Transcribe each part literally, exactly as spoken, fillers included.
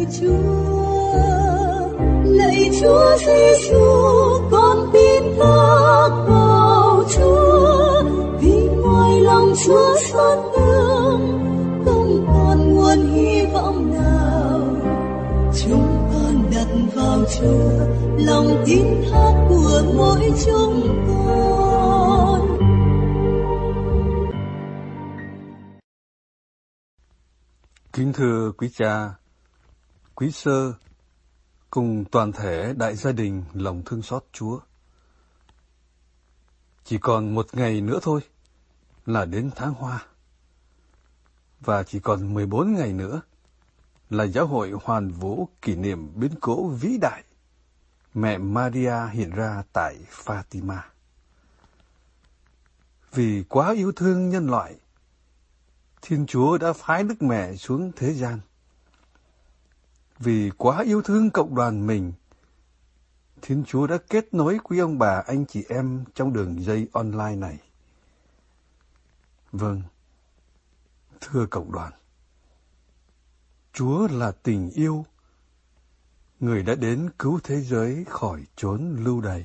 Chúa. Lạy Chúa Giêsu, con tin ta vào Chúa, vì ngoài lòng Chúa xót thương, không còn nguồn hy vọng nào. Chúng con đặt vào Chúa lòng tin thác của mỗi chúng con. Kính thưa quý cha, quý sơ, cùng toàn thể đại gia đình lòng thương xót Chúa. Chỉ còn một ngày nữa thôi là đến tháng Hoa. Và chỉ còn mười bốn ngày nữa là giáo hội hoàn vũ kỷ niệm biến cố vĩ đại mẹ Maria hiện ra tại Fatima. Vì quá yêu thương nhân loại, Thiên Chúa đã phái Đức Mẹ xuống thế gian. Vì quá yêu thương cộng đoàn mình, Thiên Chúa đã kết nối quý ông bà anh chị em trong đường dây online này. Vâng, thưa cộng đoàn, Chúa là tình yêu, Người đã đến cứu thế giới khỏi chốn lưu đày.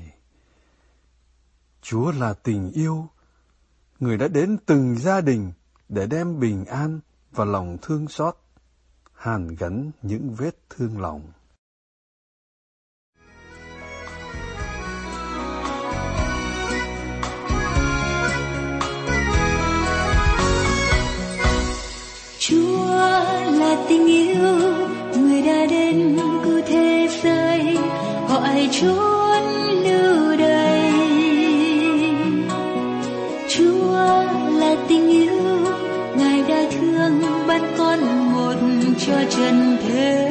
Chúa là tình yêu, Người đã đến từng gia đình để đem bình an và lòng thương xót, hàn gắn những vết thương lòng. Chúa là tình yêu, Người đã đến cứu thế giới, hỏi chốn lưu đày. Chúa là tình yêu, Ngài đã thương bắt con một cho trần thế,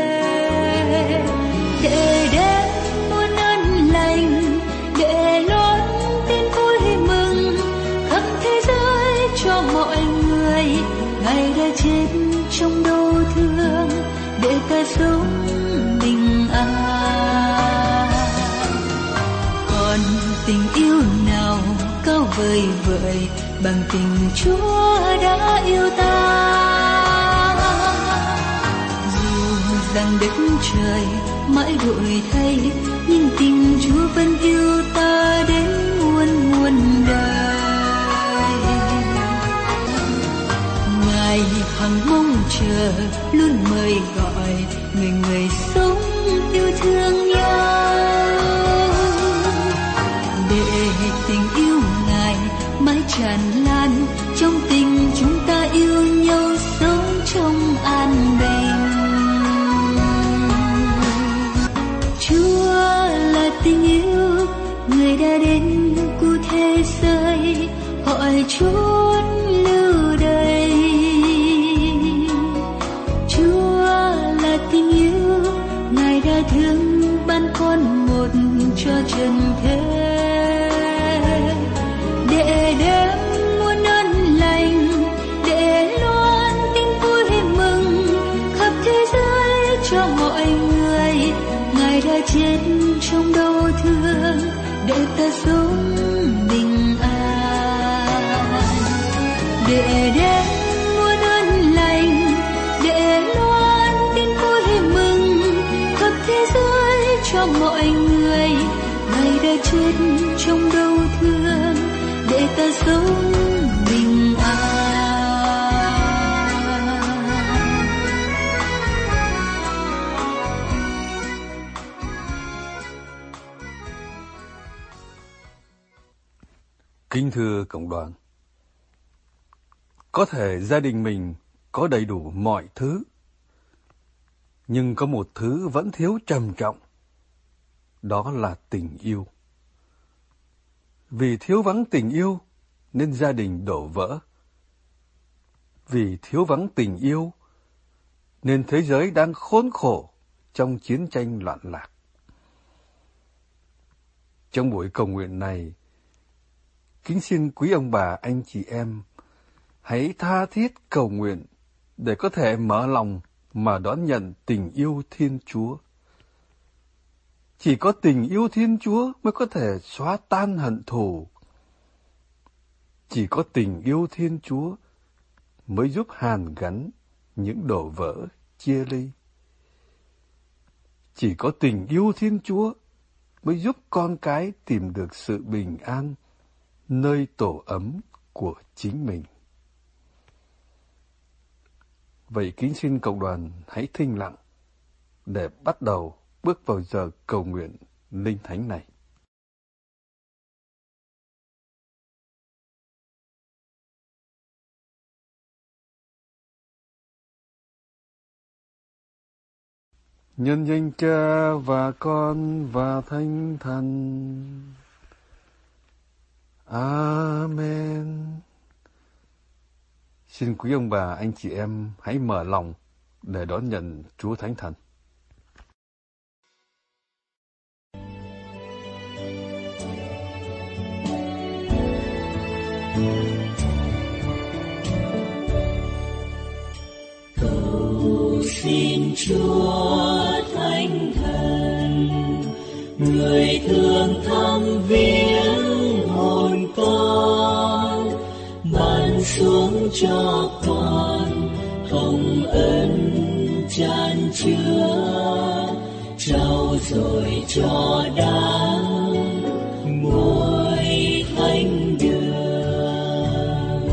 để đem muôn ơn lành, để loan tin vui mừng khắp thế giới cho mọi người. Ngài đã chết trong đau thương để ta sống bình an. Còn tình yêu nào cao vời vợi bằng tình Chúa đã yêu ta. Dù rằng đất trời mãi đổi thay, nhưng tình Chúa vẫn yêu ta đến muôn muôn đời. Ngài hằng mong chờ luôn mời gọi người người sống yêu thương nhau, để tình yêu Ngài mãi tràn lan trong tình chúng ta yêu nhau sống trong an bình. Chúa là tình yêu, Người đã đến cứu thế giới, hỏi chốn lưu đày. Chúa là tình yêu, Ngài đã thương ban con một cho trần thế, để đem muôn ơn lành, để loan tin vui mừng khắp thế giới cho mọi người. Ngài đã chết trong đau thương để ta sống bình an, để đem muôn ơn lành, để loan tin vui mừng khắp thế giới cho mọi người. Ngài đã chết trong đau thương để ta sống bình an. Kính thưa cộng đoàn, có thể gia đình mình có đầy đủ mọi thứ, nhưng có một thứ vẫn thiếu trầm trọng, đó là tình yêu. Vì thiếu vắng tình yêu nên gia đình đổ vỡ. Vì thiếu vắng tình yêu nên thế giới đang khốn khổ trong chiến tranh loạn lạc. Trong buổi cầu nguyện này, kính xin quý ông bà anh chị em hãy tha thiết cầu nguyện để có thể mở lòng mà đón nhận tình yêu Thiên Chúa. Chỉ có tình yêu Thiên Chúa mới có thể xóa tan hận thù. Chỉ có tình yêu Thiên Chúa mới giúp hàn gắn những đổ vỡ chia ly. chỉ có tình yêu Thiên Chúa mới giúp con cái tìm được sự bình an nơi tổ ấm của chính mình. Vậy kính xin cộng đoàn hãy thinh lặng để bắt đầu bước vào giờ cầu nguyện linh thánh này. Nhân danh Cha và Con và Thánh Thần. Amen. Xin quý ông bà, anh chị em hãy mở lòng để đón nhận Chúa Thánh Thần. Cầu xin Chúa Thánh Thần, người thương thăm viếng hồn con, ban xuống cho con hồng ân chan chứa, trao dồi cho đáng ngôi thánh đường.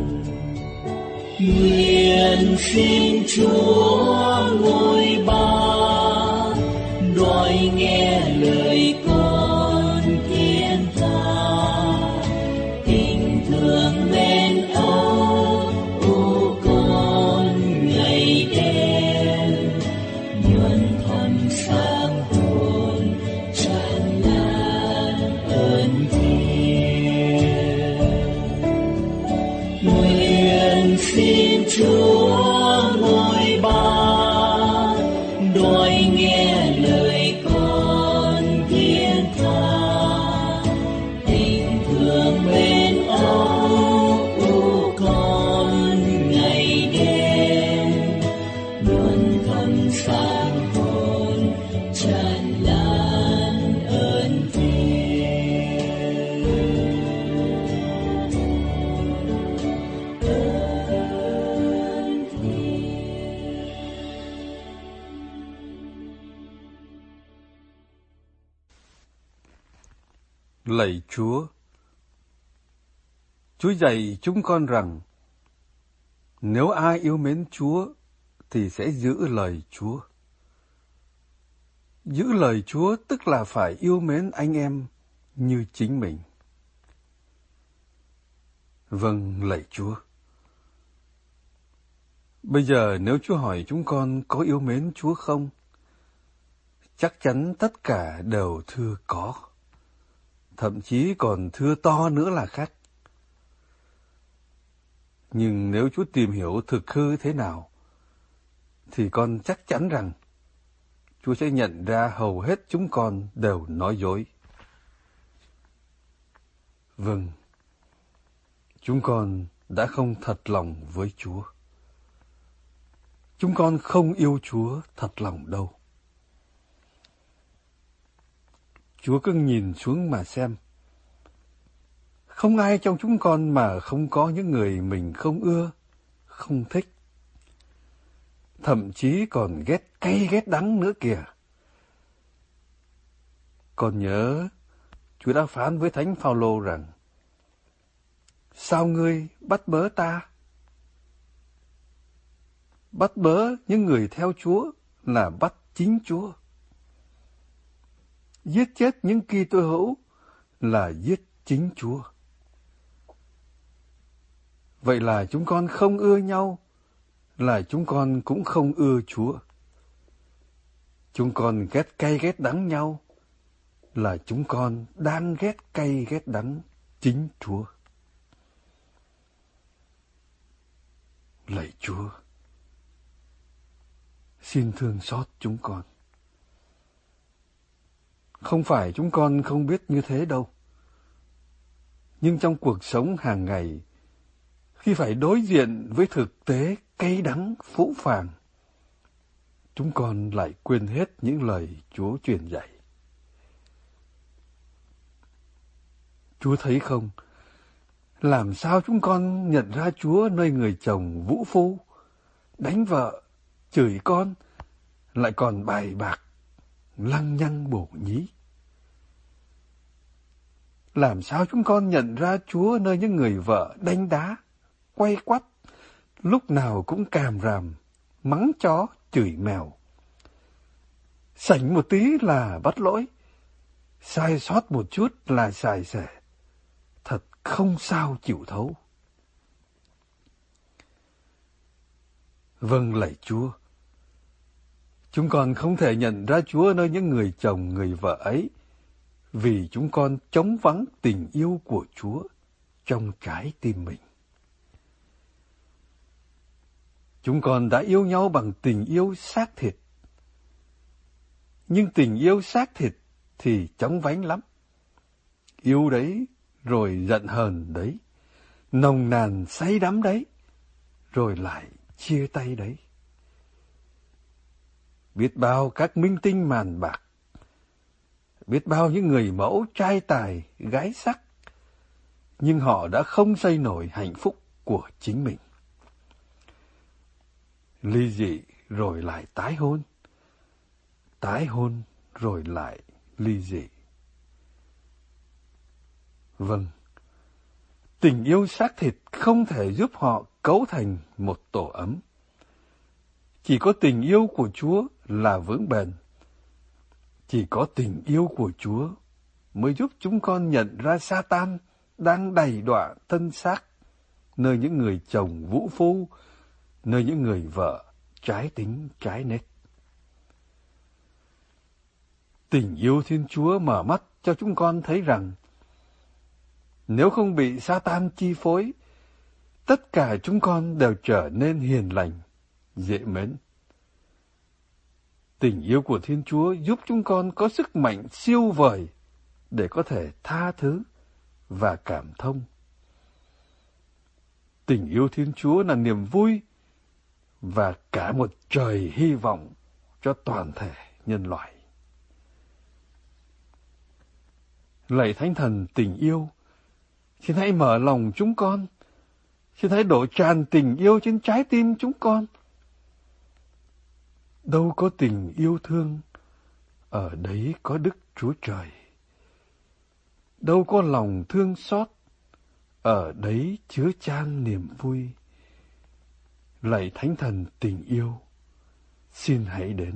Nguyện xin Chúa ngôi ba đòi nghe lời con thiên tha, tình thương mến âu ô con ngày đêm, nhuần thầm sáng hồn tràn lan ơn thiên. Nguyện xin Chúa ngôi ba đòi nghe lời con thiên tha, tình thương mến âu ô con ngày đêm, luôn thầm sáng hồn tràn lan ơn thiên. Ơn thiên. Lạy Chúa, Chúa dạy chúng con rằng nếu ai yêu mến Chúa thì sẽ giữ lời Chúa. Giữ lời Chúa tức là phải yêu mến anh em như chính mình. Vâng, lạy Chúa. Bây giờ nếu Chúa hỏi chúng con có yêu mến Chúa không, chắc chắn tất cả đều thưa có. Thậm chí còn thưa to nữa là khác. Nhưng nếu Chúa tìm hiểu thực hư thế nào, thì con chắc chắn rằng Chúa sẽ nhận ra hầu hết chúng con đều nói dối. Vâng, chúng con đã không thật lòng với Chúa. Chúng con không yêu Chúa thật lòng đâu. Chúa cứ nhìn xuống mà xem. Không ai trong chúng con mà không có những người mình không ưa, không thích. Thậm chí còn ghét cay ghét đắng nữa kìa. Con nhớ, Chúa đã phán với Thánh Phao-lô rằng: sao ngươi bắt bớ ta? Bắt bớ những người theo Chúa là bắt chính Chúa. Giết chết những Kitô hữu là giết chính Chúa. Vậy là chúng con không ưa nhau, là chúng con cũng không ưa Chúa. Chúng con ghét cay ghét đắng nhau, là chúng con đang ghét cay ghét đắng chính Chúa. Lạy Chúa, xin thương xót chúng con. Không phải chúng con không biết như thế đâu. Nhưng trong cuộc sống hàng ngày, khi phải đối diện với thực tế cay đắng phũ phàng, chúng con lại quên hết những lời Chúa truyền dạy. Chúa thấy không, làm sao chúng con nhận ra Chúa nơi người chồng vũ phu, đánh vợ, chửi con, lại còn bài bạc, lăng nhăng bổ nhí. Làm sao chúng con nhận ra Chúa nơi những người vợ đánh đá, quay quắt, lúc nào cũng càm ràm, mắng chó, chửi mèo. Sảnh một tí là bắt lỗi, sai sót một chút là xài xẻ. Thật không sao chịu thấu. Vâng lạy Chúa, chúng con không thể nhận ra Chúa nơi những người chồng, người vợ ấy, vì chúng con trống vắng tình yêu của Chúa trong trái tim mình. Chúng con đã yêu nhau bằng tình yêu xác thịt. Nhưng tình yêu xác thịt thì chóng vánh lắm. Yêu đấy, rồi giận hờn đấy, nồng nàn say đắm đấy, rồi lại chia tay đấy. Biết bao các minh tinh màn bạc, biết bao những người mẫu trai tài, gái sắc, nhưng họ đã không xây nổi hạnh phúc của chính mình. Ly dị rồi lại tái hôn, tái hôn rồi lại ly dị. Vâng, tình yêu xác thịt không thể giúp họ cấu thành một tổ ấm. Chỉ có tình yêu của Chúa là vững bền. Chỉ có tình yêu của Chúa mới giúp chúng con nhận ra Sa-tan đang đày đọa thân xác, nơi những người chồng vũ phu, nơi những người vợ trái tính trái nết. Tình yêu Thiên Chúa mở mắt cho chúng con thấy rằng nếu không bị Sa-tan chi phối, tất cả chúng con đều trở nên hiền lành, dễ mến. Tình yêu của Thiên Chúa giúp chúng con có sức mạnh siêu vời để có thể tha thứ và cảm thông. Tình yêu Thiên Chúa là niềm vui và cả một trời hy vọng cho toàn thể nhân loại. Lạy Thánh Thần tình yêu, xin hãy mở lòng chúng con, xin hãy đổ tràn tình yêu trên trái tim chúng con. Đâu có tình yêu thương, ở đấy có Đức Chúa Trời. Đâu có lòng thương xót, ở đấy chứa chan niềm vui. Lạy Thánh Thần tình yêu, xin hãy đến.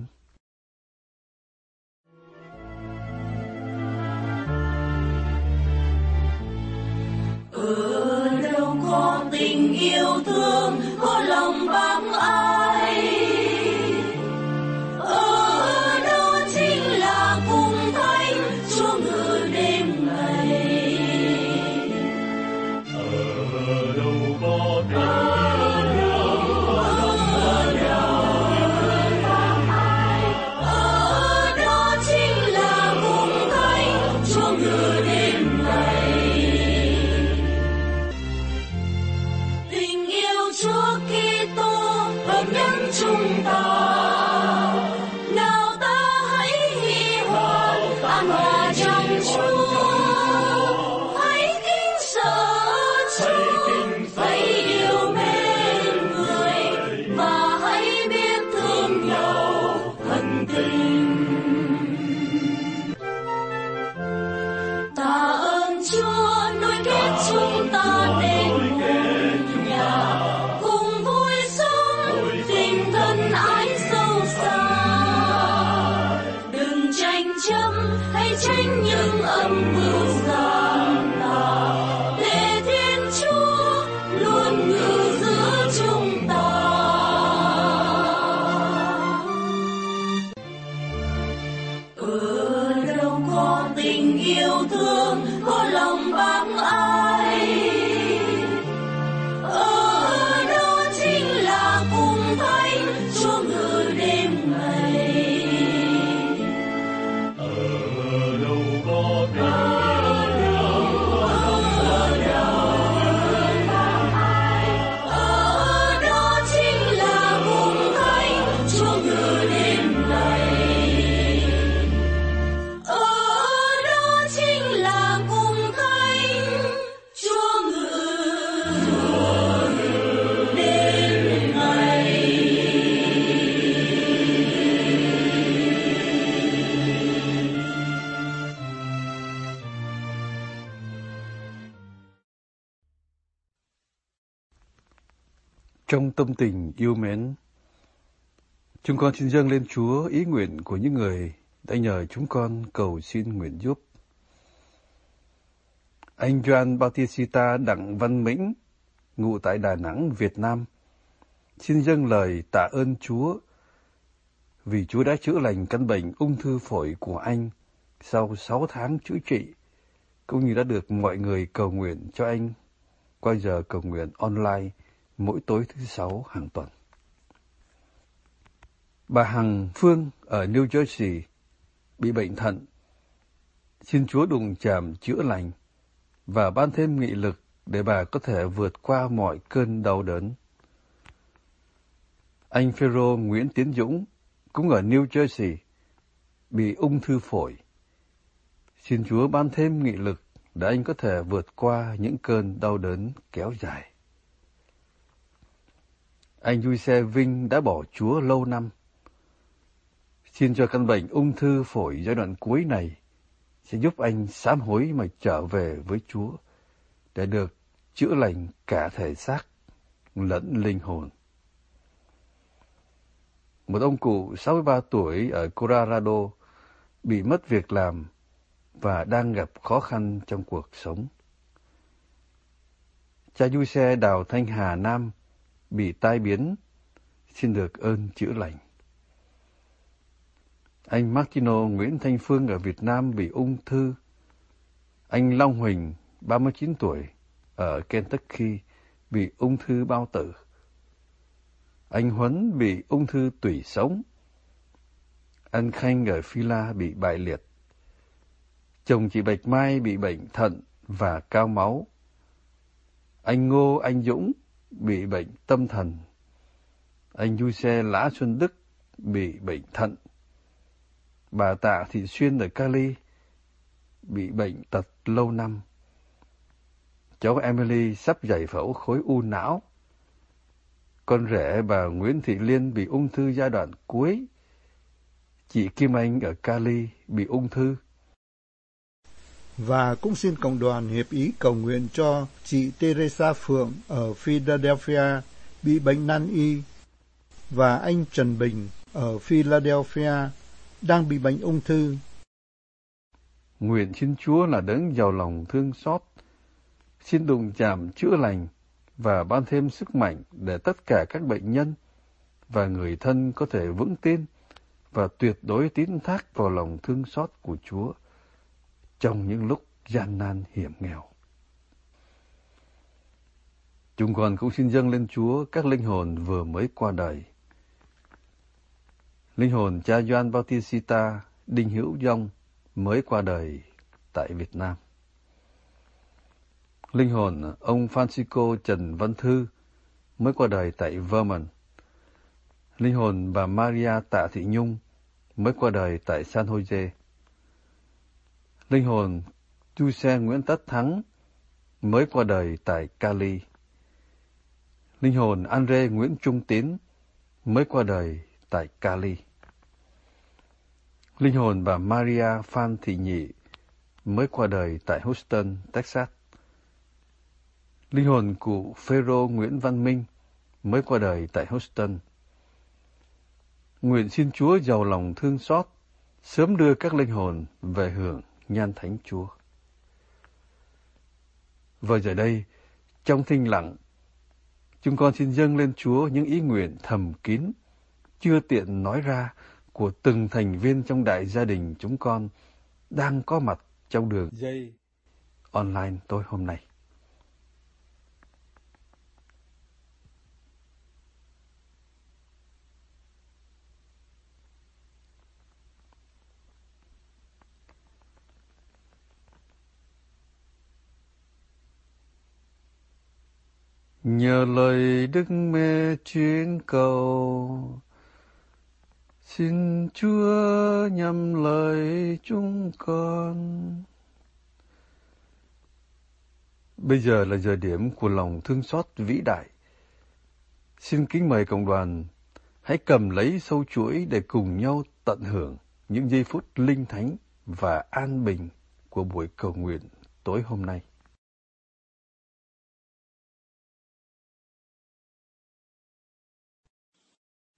Ở đâu có tình yêu thương, có lòng bác ái. Ở đó chính là cùng Thánh Chúa ngự đêm ngày. Ở đâu có tình yêu, có lòng bác ái. Ở đó chính là cùng Thánh Chúa ngự đêm ngày. Chúa Kitô hợp nhất chúng ta, nào ta hãy hi hòa an hòa trong Chúa, hãy kính sợ Chúa, hãy yêu mến người và hãy biết thương nhau thân tình. Ta ơn Chúa nối kết chúng ta nên tránh những âm mưu gian tà, để Thiên Chúa luôn ngự giữa chúng ta. Ở đâu có tình yêu thương, có lòng bác ái. Ở đó chính là cùng Thánh Chúa ngự đêm ngày. Là Trong tâm tình yêu mến, chúng con xin dâng lên Chúa ý nguyện của những người đã nhờ chúng con cầu xin nguyện giúp. Anh Gioan Bautista Đặng Văn Mĩnh, ngụ tại Đà Nẵng, Việt Nam, xin dâng lời tạ ơn Chúa vì Chúa đã chữa lành căn bệnh ung thư phổi của anh sau sáu tháng chữa trị, cũng như đã được mọi người cầu nguyện cho anh qua giờ cầu nguyện online mỗi tối thứ Sáu hàng tuần. Bà Hằng Phương ở New Jersey bị bệnh thận. Xin Chúa đụng chạm chữa lành và ban thêm nghị lực để bà có thể vượt qua mọi cơn đau đớn. Anh Phêrô Nguyễn Tiến Dũng cũng ở New Jersey bị ung thư phổi. Xin Chúa ban thêm nghị lực để anh có thể vượt qua những cơn đau đớn kéo dài. Anh Duy Xe Vinh đã bỏ Chúa lâu năm. Xin cho căn bệnh ung thư phổi giai đoạn cuối này sẽ giúp anh sám hối mà trở về với Chúa để được chữa lành cả thể xác lẫn linh hồn. Một ông cụ sáu mươi ba tuổi ở Colorado bị mất việc làm và đang gặp khó khăn trong cuộc sống. Cha Du Xe Đào Thanh Hà Nam bị tai biến, xin được ơn chữa lành. Anh Martino Nguyễn Thanh Phương ở Việt Nam bị ung thư. Anh Long Huỳnh, ba mươi chín tuổi, ở Kentucky, bị ung thư bao tử. Anh Huấn bị ung thư tủy sống. Anh Khanh ở Phi La bị bại liệt. Chồng chị Bạch Mai bị bệnh thận và cao máu. Anh Ngô Anh Dũng bị bệnh tâm thần. Anh Du Xe Lã Xuân Đức bị bệnh thận. Bà Tạ Thị Xuyên ở Cali bị bệnh tật lâu năm. Cháu Emily sắp giải phẫu khối u não. Con rể bà Nguyễn Thị Liên bị ung thư giai đoạn cuối. Chị Kim Anh ở Cali bị ung thư. Và cũng xin cộng đoàn hiệp ý cầu nguyện cho chị Teresa Phượng ở Philadelphia bị bệnh nan y và anh Trần Bình ở Philadelphia đang bị bệnh ung thư. Nguyện xin Chúa là đấng giàu lòng thương xót, xin đụng chạm chữa lành và ban thêm sức mạnh để tất cả các bệnh nhân và người thân có thể vững tin và tuyệt đối tín thác vào lòng thương xót của Chúa trong những lúc gian nan hiểm nghèo. Chúng con cũng xin dâng lên Chúa các linh hồn vừa mới qua đời. Linh hồn cha Gioan Bautista Đinh Hữu Dông mới qua đời tại Việt Nam. Linh hồn ông Francisco Trần Văn Thư mới qua đời tại Vermont. Linh hồn bà Maria Tạ Thị Nhung mới qua đời tại San Jose. Linh hồn Du Xe Nguyễn Tất Thắng mới qua đời tại Cali. Linh hồn Andre Nguyễn Trung Tín mới qua đời tại Cali. Linh hồn bà Maria Phan Thị Nhị mới qua đời tại Houston, Texas. Linh hồn cụ Phêrô Nguyễn Văn Minh mới qua đời tại Houston. Nguyện xin Chúa giàu lòng thương xót, sớm đưa các linh hồn về hưởng nhan thánh Chúa. Và giờ đây, trong thinh lặng, chúng con xin dâng lên Chúa những ý nguyện thầm kín, chưa tiện nói ra của từng thành viên trong đại gia đình chúng con đang có mặt trong đường dây online tối hôm nay. Nhờ lời Đức Mẹ chuyên cầu, xin Chúa nhầm lời chúng con. Bây giờ là giờ điểm của lòng thương xót vĩ đại. Xin kính mời cộng đoàn hãy cầm lấy sâu chuỗi để cùng nhau tận hưởng những giây phút linh thánh và an bình của buổi cầu nguyện tối hôm nay.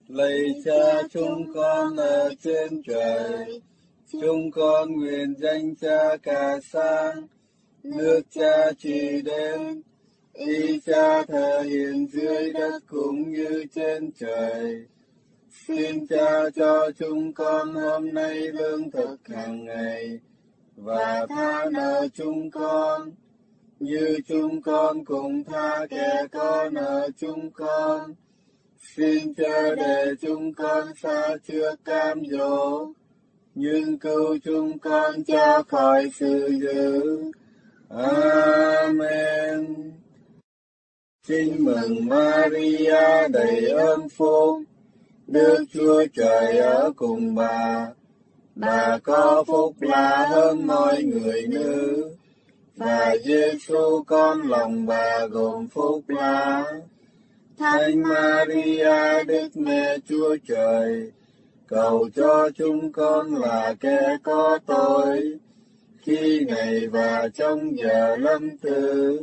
Lạy Cha chúng con ở trên trời, chúng con nguyện danh Cha cả sáng, nước Cha trị đến, ý Cha thể hiện dưới đất cũng như trên trời. Xin Cha cho chúng con hôm nay lương thực hàng ngày, và tha nợ chúng con, như chúng con cũng tha kẻ có nợ chúng con. Xin chớ để chúng con xa trước cám dỗ, nhưng cứu chúng con cho khỏi sự dữ. Amen. Xin mừng Maria đầy ơn phúc, Đức Chúa Trời ở cùng bà. Bà có phúc lạ hơn mọi người nữ, và Giêsu con lòng bà gồm phúc lạ. Thánh Maria Đức Mẹ Chúa Trời, cầu cho chúng con là kẻ có tội, khi này và trong giờ lâm tử.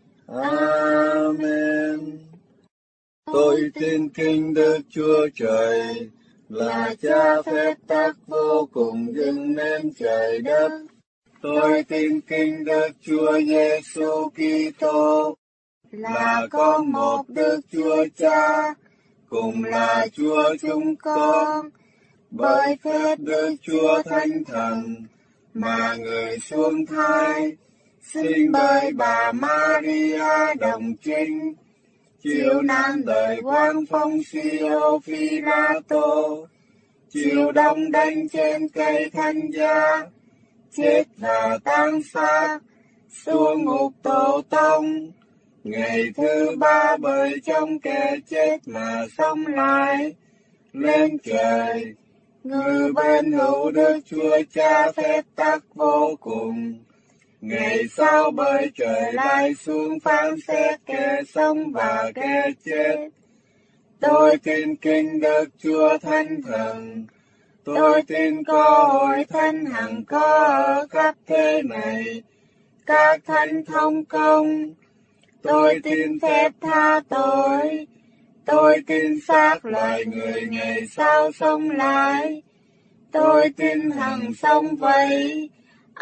Amen. Tôi tin kính Đức Chúa Trời, là Cha phép tắc vô cùng dựng nên trời đất. Tôi tin kính Đức Chúa Giêsu Kitô, là con một Đức Chúa Cha, cùng là Chúa chúng con, bởi phép Đức Chúa Thánh Thần, mà người xuống thai, sinh bởi bà Maria đồng trinh, chịu nan đời quan Phong Siêu Phi-la-tô, chịu đóng đinh trên cây thánh giá, chết và táng xác, xuống ngục Tổ Tông. Ngày thứ ba bởi trong kẻ chết mà sống lại, lên trời, ngự bên hữu Đức Chúa Cha phép tắc vô cùng. Ngày sau bởi trời lại xuống phán xét kẻ sống và kẻ chết. Tôi tin kính Đức Chúa Thánh Thần, tôi tin có hội thánh hằng có ở khắp thế này, các thánh thông công. Tôi tin phép tha tội, tôi tin xác loài người ngày sau sống lại, tôi tin hằng sống vậy.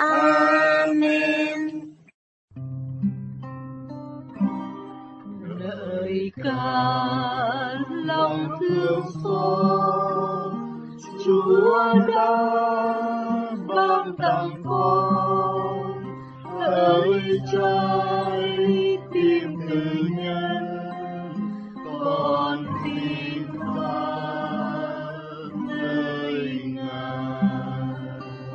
Amen. Lời ca lòng thương xót, Chúa đã ban tặng con lời trái tim tự nhân, con tin vào nơi Ngài.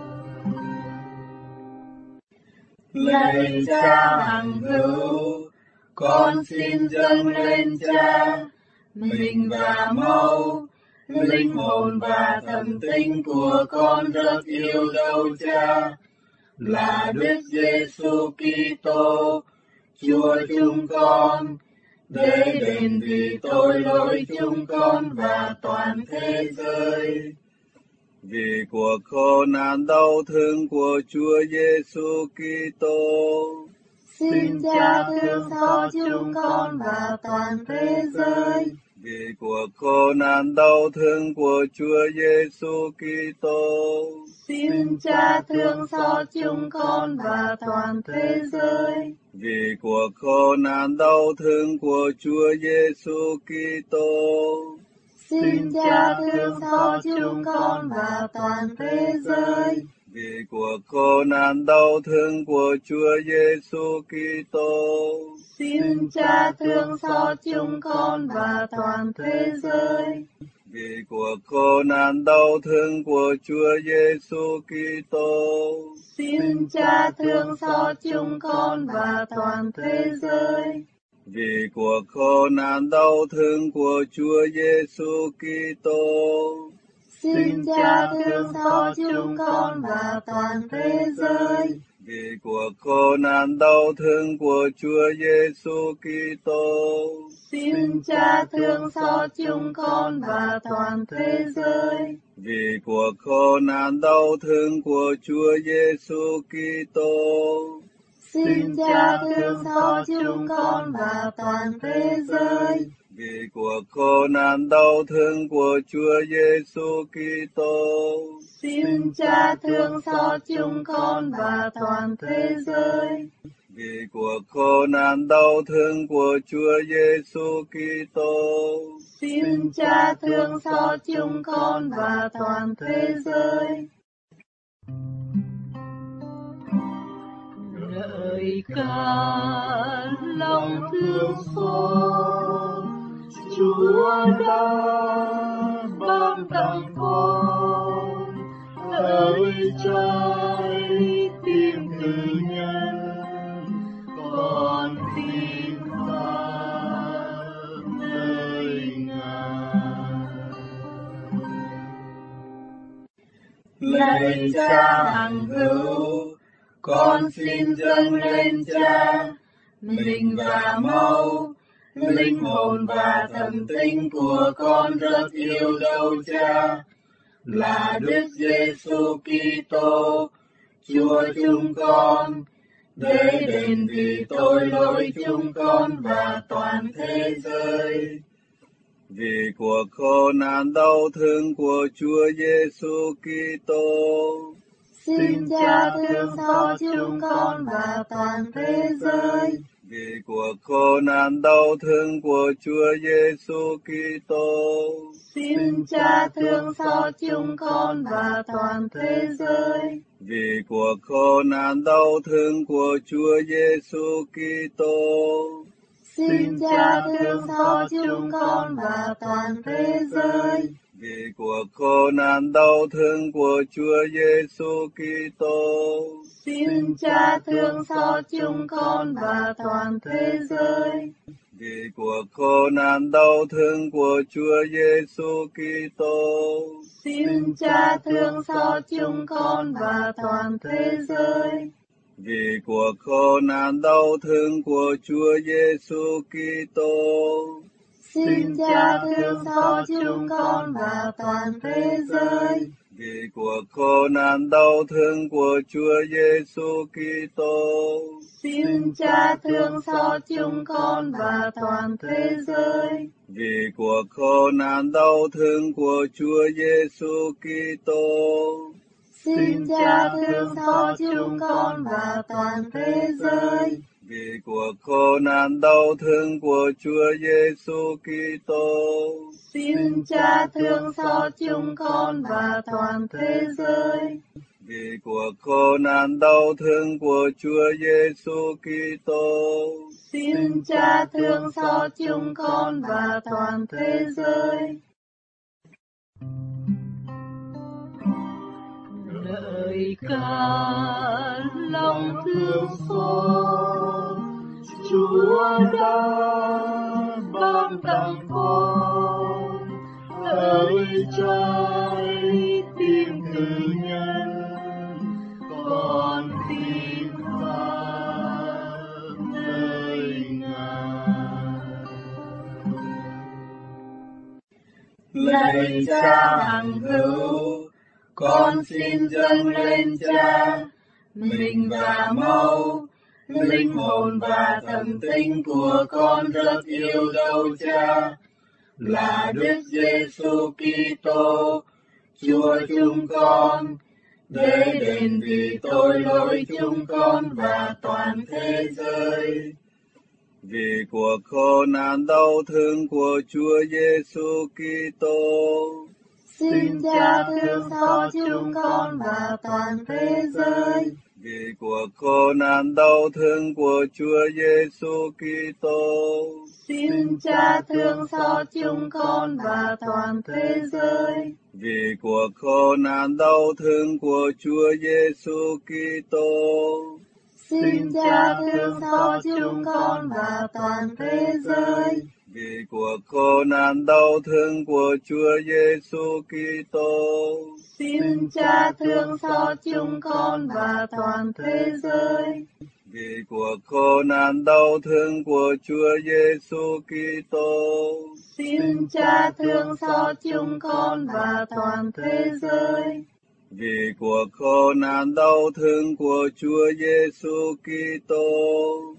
Lạy Cha hằng hữu, con xin dâng lên Cha mình và máu, linh hồn và thần tinh của con rất yêu dấu Cha, là Đức Giêsu Kitô, Chúa chúng con, để đền vì tội lỗi chúng con và toàn thế giới. Vì cuộc khổ nạn đau thương của Chúa Giêsu Kitô, xin Cha thương xót chúng con và toàn thế giới. Vì cuộc khổ nạn đau thương của Chúa Giêsu Kitô, xin Cha thương xót chúng con và toàn thế giới. Vì cuộc khổ nạn đau thương của Chúa Giêsu Kitô, xin Cha thương xót chúng con và toàn thế giới. Vì cuộc khổ nạn đau thương của Chúa Giêsu Kitô, xin Cha thương xót chúng con và toàn thế giới. Vì cuộc khổ nạn đau thương của Chúa Giêsu Kitô, xin Cha thương xót chúng con và toàn thế giới. Vì cuộc khổ nạn đau thương của Chúa Giêsu Kitô, xin Cha thương xót chúng con và toàn thế giới. Vì cuộc khổ nạn đau thương của Chúa Giêsu Kitô, xin Cha thương xót chúng con và toàn thế giới. Vì cuộc khổ nạn đau thương của Chúa Giêsu Kitô, xin Cha thương xót chúng con và toàn thế giới. Vì cuộc khổ nạn đau thương của Chúa Giêsu Kitô, xin Cha thương xót chúng con và toàn thế giới. Vì cuộc khổ nạn đau thương của Chúa Giêsu Kitô, xin Cha thương xót chúng con và toàn thế giới. Lời ca lòng thương xót, Chúa đã ban tặng con ơi trái tim từ nhân, con tin phán lời Ngài. Lạy Cha hằng hữu, con xin dâng lên Cha mình và máu, linh hồn và thần tính của con rất yêu dấu Cha, là Đức Giêsu Kitô, Chúa chúng con, để đền vì tội lỗi chúng con và toàn thế giới. Vì cuộc khổ nạn đau thương của Chúa Giêsu Kitô, xin Cha thương xót chúng con và toàn thế giới. Vì cuộc khổ nạn đau thương của Chúa Giêsu Kitô, xin Cha thương xót chúng con và toàn thế giới. Vì cuộc khổ nạn đau thương của Chúa Giêsu Kitô, xin Cha thương xót chúng con và toàn thế giới. Vì cuộc khổ nạn đau thương của Chúa Giêsu Kitô, xin Cha thương xót chúng con và toàn thế giới. Vì cuộc khổ nạn đau thương của Chúa Giêsu Kitô, xin Cha thương xót chúng con và toàn thế giới. Vì cuộc khổ nạn đau thương của Chúa Giêsu Kitô, xin Cha thương xót chúng con và toàn thế giới. Vì cuộc khổ nạn đau thương của Chúa Giêsu Kitô, xin Cha thương xót chúng con và toàn thế giới. Vì cuộc khổ nạn đau thương của Chúa Giêsu Kitô, xin Cha thương xót chúng con và toàn thế giới. Vì cuộc khổ nạn đau thương của Chúa Giêsu Kitô, xin Cha thương xót chúng con và toàn thế giới. Vì cuộc khổ nạn đau thương của Chúa Giêsu Kitô, xin Cha thương xót chúng con và toàn thế giới. Lời ca lòng thương xót, Chúa đã ban tặng con ơi trái tim từ nhân, con tin phán lời Ngài. Lạy Cha hằng hữu, con xin dâng lên Cha mình và máu, linh hồn và thần tính của con rất yêu dấu Cha, là Đức Giêsu Kitô, Chúa chúng con, để đền vì tội lỗi chúng con và toàn thế giới. Vì cuộc khổ nạn đau thương của Chúa Giêsu Kitô, xin Cha thương xót chúng con và toàn thế giới. Vì cuộc khổ nạn đau thương của Chúa Giêsu Kitô, xin Cha thương xót chúng con và toàn thế giới. Vì cuộc khổ nạn đau thương của Chúa Giêsu Kitô, xin Cha thương xót chúng con và toàn thế giới. Vì cuộc khổ nạn đau thương của Chúa Giêsu Kitô, xin Cha thương xót chúng con và toàn thế giới. Vì cuộc khổ nạn đau thương của Chúa Giêsu Kitô, xin Cha thương xót chúng con và toàn thế giới. Vì cuộc khổ nạn đau thương của Chúa Giêsu Kitô,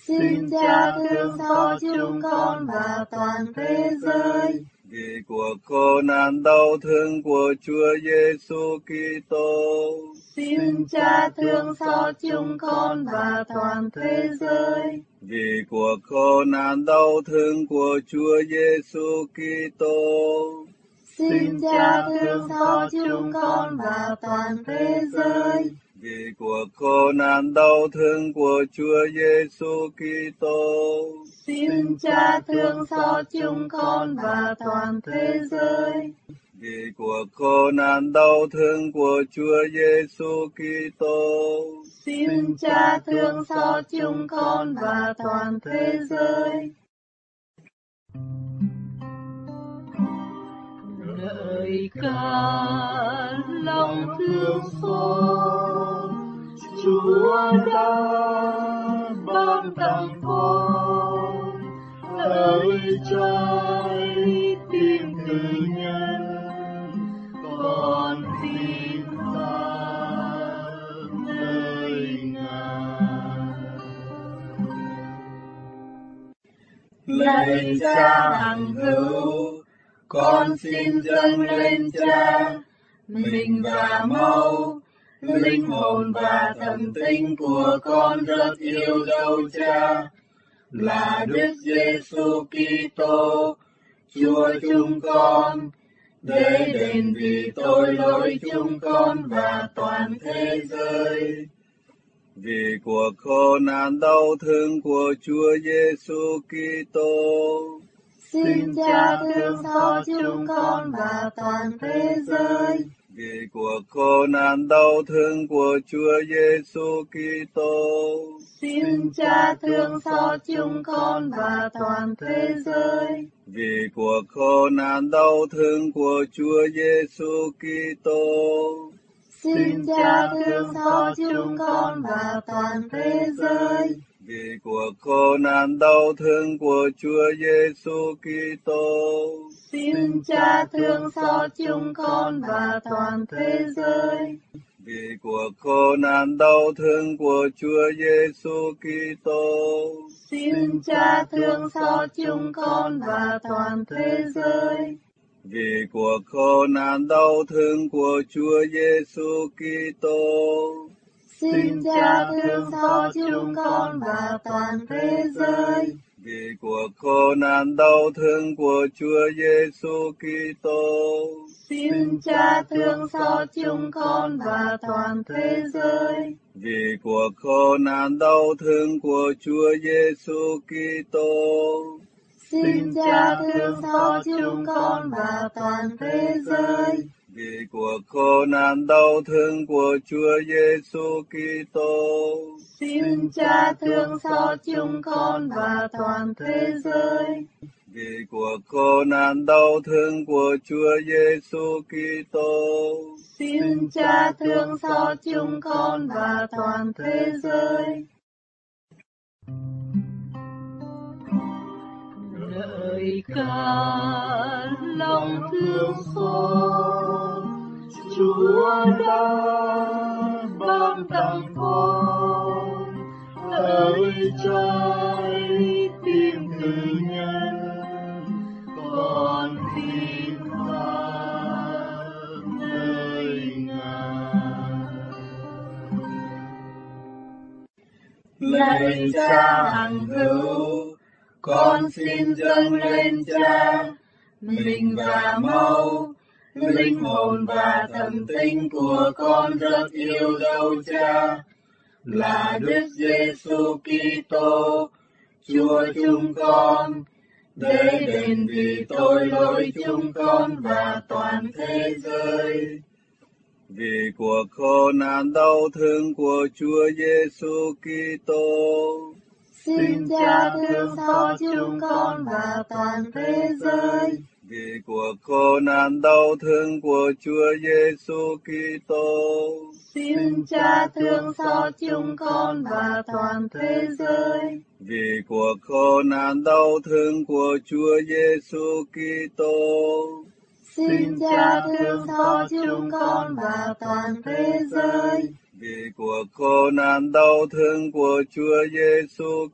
Xin Cha thương xót chúng con và toàn thế giới. Vì cuộc khổ nạn đau thương của Chúa Giêsu Kitô. Xin Cha thương xót chúng con và toàn thế giới. Vì cuộc khổ nạn đau thương của Chúa Giêsu Kitô. Xin Cha thương xót chúng con và toàn thế giới. Vì cuộc khổ nạn đau thương của Chúa Giêsu Kitô. Xin Cha thương xót chúng con và toàn thế giới. Vì cuộc khổ nạn đau thương của Chúa Giêsu Kitô. Xin Cha thương xót chúng con và toàn thế giới. Lời ca lòng thương xót, Chúa đã ban tặng con lời trái tim từ nhân, con tin phán lời Ngài. Lạy Cha hằng hữu, con xin dâng lên Cha mình và máu, linh hồn và thần tinh của con rất yêu dấu Cha, là Đức Giêsu Kitô, Chúa chúng con, để đền vì tội lỗi chúng con và toàn thế giới. Vì cuộc khổ nạn đau thương của Chúa Giêsu Kitô. Xin Cha thương xót chúng con và toàn thế giới. Vì cuộc khổ nạn đau thương của Chúa Giêsu Kitô. Xin Cha thương xót chúng con và toàn thế giới. Vì cuộc khổ nạn đau thương của Chúa Giêsu Kitô. Xin Cha thương xót chúng con và toàn thế giới. Vì cuộc khổ nạn đau thương của Chúa Giêsu Kitô. Xin Cha thương xót chúng con và toàn thế giới. Vì cuộc khổ nạn đau thương của Chúa Giêsu Kitô. Xin Cha thương xót chúng con và toàn thế giới. Vì cuộc khổ nạn đau thương của Chúa Giêsu Kitô. Xin Cha thương xót chúng con và toàn thế giới. Vì cuộc khổ nạn đau thương của Chúa Giêsu Kitô. Xin Cha thương xót chúng con và toàn thế giới. Vì cuộc khổ nạn đau thương của Chúa Giêsu Kitô. Xin Cha thương xót chúng con và toàn thế giới. Vì cuộc khổ nạn đau thương của Chúa Giêsu Kitô. Xin Cha thương xót chúng con và toàn thế giới. Vì cuộc khổ nạn đau thương của Chúa Giêsu Kitô. Xin Cha thương xót chúng con và toàn thế giới. Lời ca lòng thương xót, Chúa đã ban tặng con lời trái tim từ nhân, con tin phán lời Ngài. Lạy Cha hằng hữu, con xin dâng lên Cha mình và máu, linh hồn và thần tinh của con rất yêu dấu Cha, là Đức Giêsu Kitô, Chúa chúng con, để đền vì tội lỗi chúng con và toàn thế giới. Vì cuộc khổ nạn đau thương của Chúa Giêsu Kitô. Xin Cha thương xót chúng con và toàn thế giới. Vì cuộc khổ nạn đau thương của Chúa Giêsu Kitô. Xin Cha thương xót chúng con và toàn thế giới. Vì cuộc khổ nạn đau thương của Chúa Giêsu Kitô. Xin Cha thương xót chúng con và toàn thế giới. vì cuộc khổ nạn đau thương của Chúa Giêsu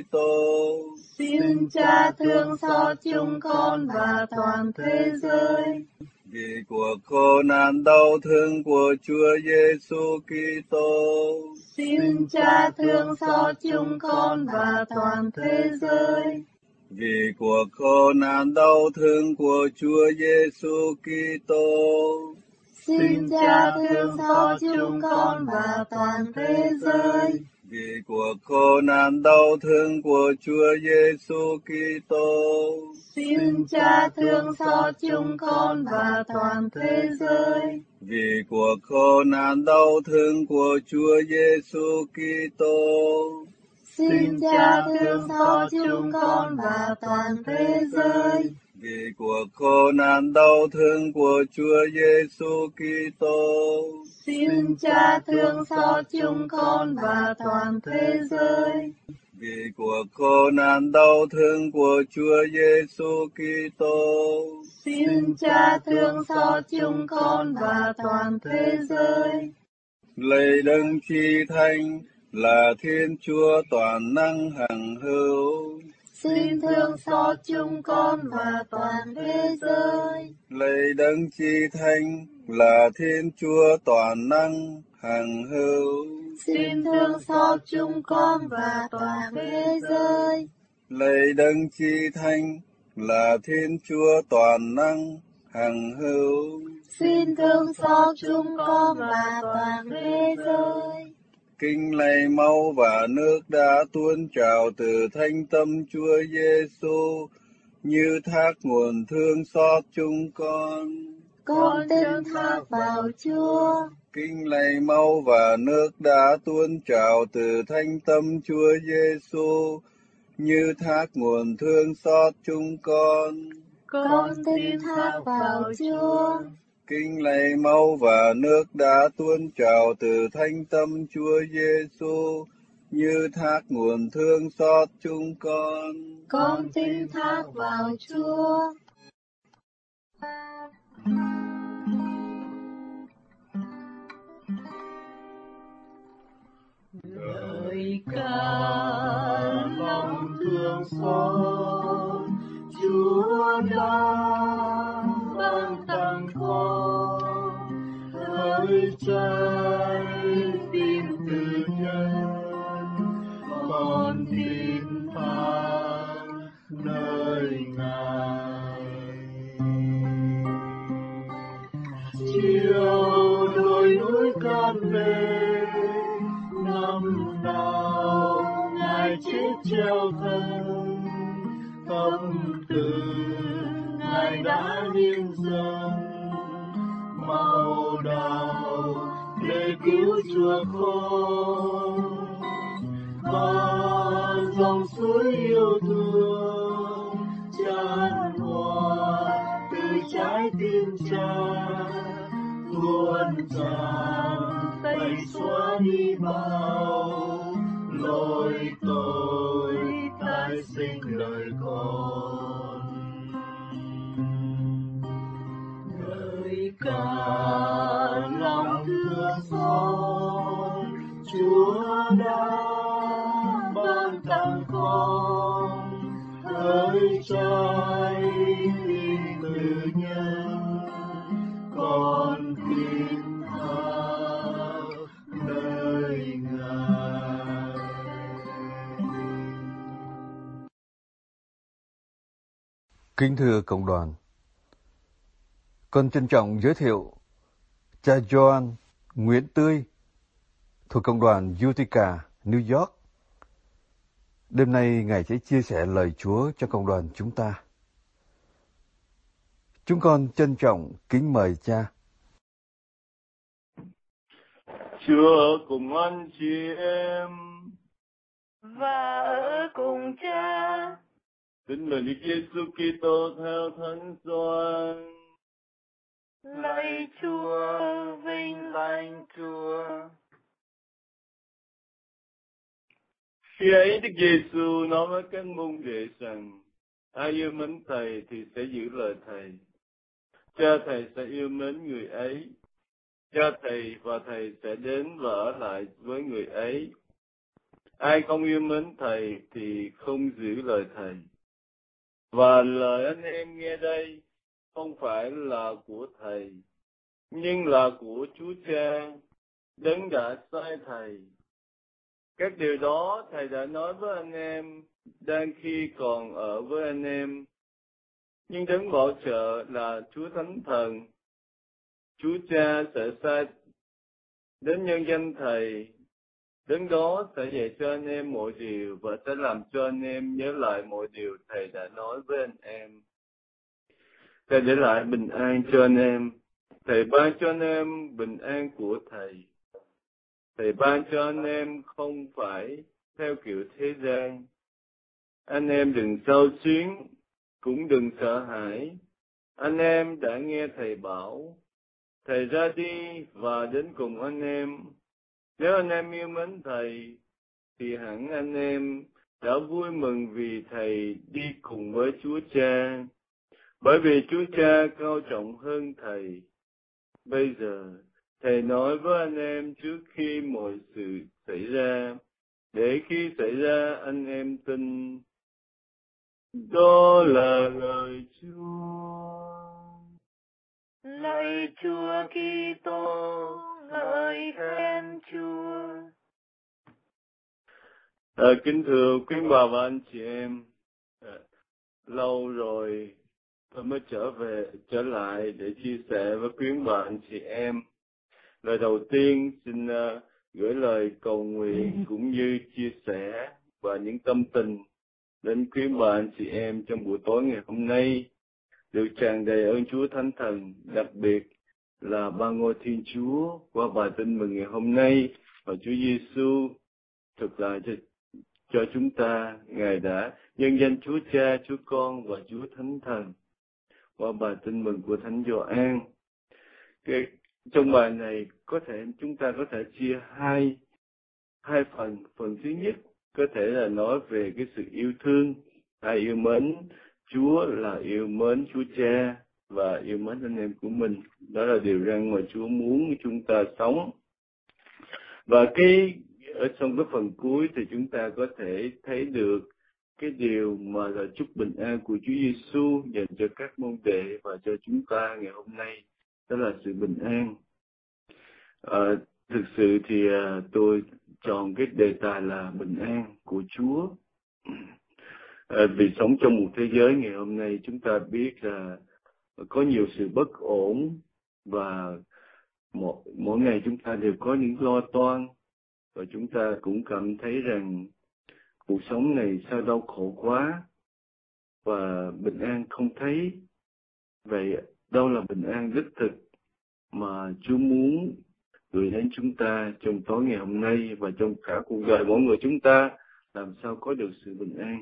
Kitô. Xin Cha thương xót chúng con và toàn thế giới. Vì cuộc khổ nạn đau thương của Chúa Giêsu Kitô. Xin Cha thương xót chúng con và toàn thế giới. Vì cuộc khổ nạn đau thương của Chúa Giêsu Kitô. Xin Cha thương xót chúng con và toàn thế giới. Vì cuộc khổ nạn đau thương của Chúa Giêsu Kitô. Xin Cha thương xót chúng con và toàn thế giới. Vì cuộc khổ nạn đau thương của Chúa Giêsu Kitô. Xin Cha thương xót chúng con và toàn thế giới. Vì cuộc khổ nạn đau thương của Chúa Giêsu Kitô. Xin Cha thương xót chúng con và toàn thế giới. Vì cuộc khổ nạn đau thương của Chúa Giêsu Kitô. Xin Cha thương xót chúng con và toàn thế giới. Lạy Đấng Chi Thánh là Thiên Chúa toàn năng hằng hữu. Xin thương xót chúng con và toàn thế giới. Lạy Đấng Chi Thánh là Thiên Chúa toàn năng hằng hữu. Xin thương xót chúng con và toàn thế giới. Lạy Đấng Chi Thánh là Thiên Chúa toàn năng hằng hữu. Xin thương xót chúng con và toàn thế giới. Kinh lạy máu và nước đã tuôn trào từ thánh tâm Chúa Giêsu như thác nguồn thương xót chúng con. Con tin thác vào Chúa. Kinh lạy máu và nước đã tuôn trào từ thánh tâm Chúa Giêsu như thác nguồn thương xót chúng con. Con tin thác vào Chúa. Kinh lạy máu và nước đã tuôn trào từ thánh tâm Chúa Giêsu như thác nguồn thương xót chúng con. Con tin thác vào Chúa. Lời ca lòng thương xót Chúa đã ban tặng con hỡi trái tim từ nhân con tin thác nơi Ngài. Chiều đồi núi can về năm nào Ngài chết treo thân, tâm từ Ngài đã hiến dâng màu đào để cứu chuộc con. Và dòng suối yêu thương tràn hòa từ trái tim Cha tuôn tràn tẩy xóa đi bao lỗi tội tái sinh đời con. Lời ca lòng thương xót Chúa đã ban tặng con hỡi trái tim từ nhân con tin thác nơi Ngài. Kính thưa cộng đoàn, con trân trọng giới thiệu cha John Nguyễn Tươi thuộc cộng đoàn Utica, New York. Đêm nay Ngài sẽ chia sẻ lời Chúa cho cộng đoàn chúng ta. Chúng con trân trọng kính mời cha. Chúa cùng anh chị em và ở cùng Cha. Kính mời Đức Giêsu Kitô theo Thánh Gioan. Lạy Chúa, vinh danh Chúa. Khi ấy Đức Giêsu nói với các môn đệ rằng: ai yêu mến Thầy thì sẽ giữ lời Thầy, Cha Thầy sẽ yêu mến người ấy, cho Thầy và Thầy sẽ đến và ở lại với người ấy. Ai không yêu mến Thầy thì không giữ lời Thầy. Và lời anh em nghe đây không phải là của Thầy, nhưng là của Chúa Cha, Đấng đã sai Thầy. Các điều đó Thầy đã nói với anh em đang khi còn ở với anh em. Nhưng Đấng bảo trợ là Chúa Thánh Thần, Chúa Cha sẽ sai đến nhân danh Thầy. Đấng đó sẽ dạy cho anh em mọi điều và sẽ làm cho anh em nhớ lại mọi điều Thầy đã nói với anh em. Thầy để lại bình an cho anh em. Thầy ban cho anh em bình an của Thầy. Thầy ban cho anh em không phải theo kiểu thế gian. Anh em đừng xao xuyến, cũng đừng sợ hãi. Anh em đã nghe Thầy bảo, Thầy ra đi và đến cùng anh em. Nếu anh em yêu mến Thầy, thì hẳn anh em đã vui mừng vì Thầy đi cùng với Chúa Cha. Bởi vì Chúa Cha cao trọng hơn Thầy. Bây giờ, Thầy nói với anh em trước khi mọi sự xảy ra, để khi xảy ra anh em tin. Đó là lời Chúa. Lạy Chúa Kitô, ngợi khen Chúa. À, kính thưa quý bà và anh chị em, à, lâu rồi tôi mới trở về trở lại để chia sẻ với quý bà anh chị em. Lời đầu tiên xin uh, gửi lời cầu nguyện cũng như chia sẻ và những tâm tình đến quý bà anh chị em trong buổi tối ngày hôm nay, được tràn đầy ơn Chúa Thánh Thần, đặc biệt là ba ngôi Thiên Chúa qua bài tin mừng ngày hôm nay và Chúa Giêsu thực lại cho, cho chúng ta. Ngài đã nhân danh Chúa Cha, Chúa Con và Chúa Thánh Thần qua bài tin mừng của Thánh Gioan. Cái trong bài này có thể chúng ta có thể chia hai hai phần. Phần thứ nhất có thể là nói về cái sự yêu thương, ai yêu mến Chúa là yêu mến Chúa Cha và yêu mến anh em của mình. Đó là điều răn mà Chúa muốn chúng ta sống. Và cái ở trong cái phần cuối thì chúng ta có thể thấy được cái điều mà là chúc bình an của Chúa Giêsu dành cho các môn đệ và cho chúng ta ngày hôm nay, đó là sự bình an. À, thực sự thì à, tôi chọn cái đề tài là bình an của Chúa. À, vì sống trong một thế giới ngày hôm nay chúng ta biết là có nhiều sự bất ổn và mỗi, mỗi ngày chúng ta đều có những lo toan và chúng ta cũng cảm thấy rằng cuộc sống này sao đau khổ quá và bình an không thấy. Vậy đâu là bình an đích thực mà Chúa muốn gửi đến chúng ta trong tối ngày hôm nay và trong cả cuộc đời mỗi người chúng ta, làm sao có được sự bình an?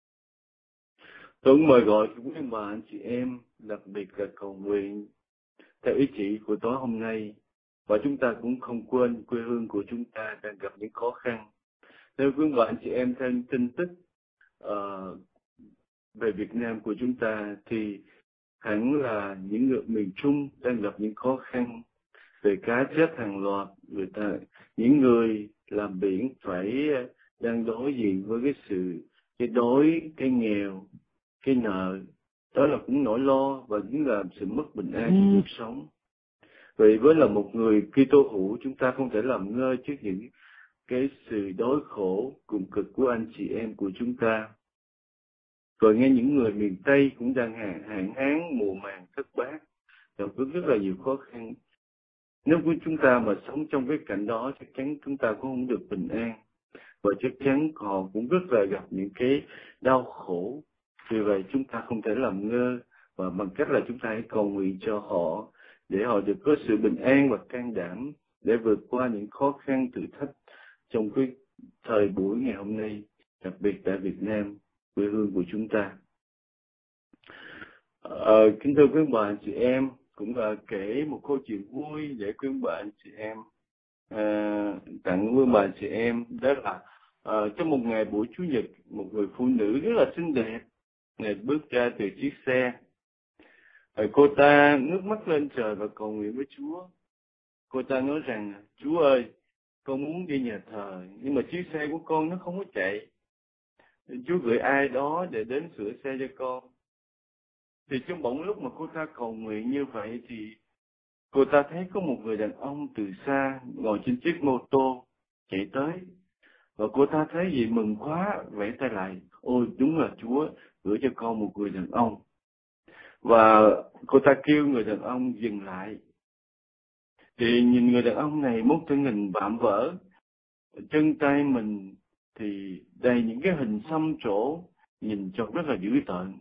Tôi mời gọi quý bà anh chị em, đặc biệt là cầu nguyện theo ý chỉ của tối hôm nay, và chúng ta cũng không quên quê hương của chúng ta đang gặp những khó khăn. Nếu quý bà anh chị em theo tin tức uh, về Việt Nam của chúng ta thì hẳn là những người miền Trung đang gặp những khó khăn về cá chết hàng loạt, người ta những người làm biển phải đang đối diện với cái sự cái đói, cái nghèo, cái nợ. Đó là cũng nỗi lo và cũng là sự mất bình an trong cuộc sống. Vậy với là một người Kitô hữu, chúng ta không thể làm ngơ trước những cái sự đói khổ cùng cực của anh chị em của chúng ta. Rồi nghe những người miền Tây cũng đang hạn hạn hán, mùa màng thất bát, gặp rất là nhiều khó khăn. Nếu chúng ta mà sống trong cái cảnh đó, chắc chắn chúng ta cũng không được bình an. Và chắc chắn họ cũng rất là gặp những cái đau khổ. Vì vậy chúng ta không thể làm ngơ, và bằng cách là chúng ta hãy cầu nguyện cho họ, để họ được có sự bình an và can đảm để vượt qua những khó khăn thử thách trong cái thời buổi ngày hôm nay, đặc biệt tại Việt Nam, quê hương của chúng ta. À, kính thưa quý bà anh chị em, cũng là kể một câu chuyện vui để quý bà anh chị em à, tặng quý bà anh chị em. Đó là à, trong một ngày buổi Chủ nhật, một người phụ nữ rất là xinh đẹp này bước ra từ chiếc xe. Rồi cô ta ngước mắt lên trời và cầu nguyện với Chúa. cô ta nói rằng, Chúa ơi, con muốn đi nhà thờ, nhưng mà chiếc xe của con nó không có chạy. Chúa gửi ai đó để đến sửa xe cho con. Thì trong bỗng lúc mà cô ta cầu nguyện như vậy thì cô ta thấy có một người đàn ông từ xa ngồi trên chiếc mô tô chạy tới. Và cô ta thấy gì mừng quá, vẫy tay lại, ôi đúng là Chúa gửi cho con một người đàn ông. Và cô ta kêu người đàn ông dừng lại. Thì nhìn người đàn ông này mốt thân hình vạm vỡ, chân tay mình thì đầy những cái hình xăm trổ, nhìn trông rất là dữ tợn.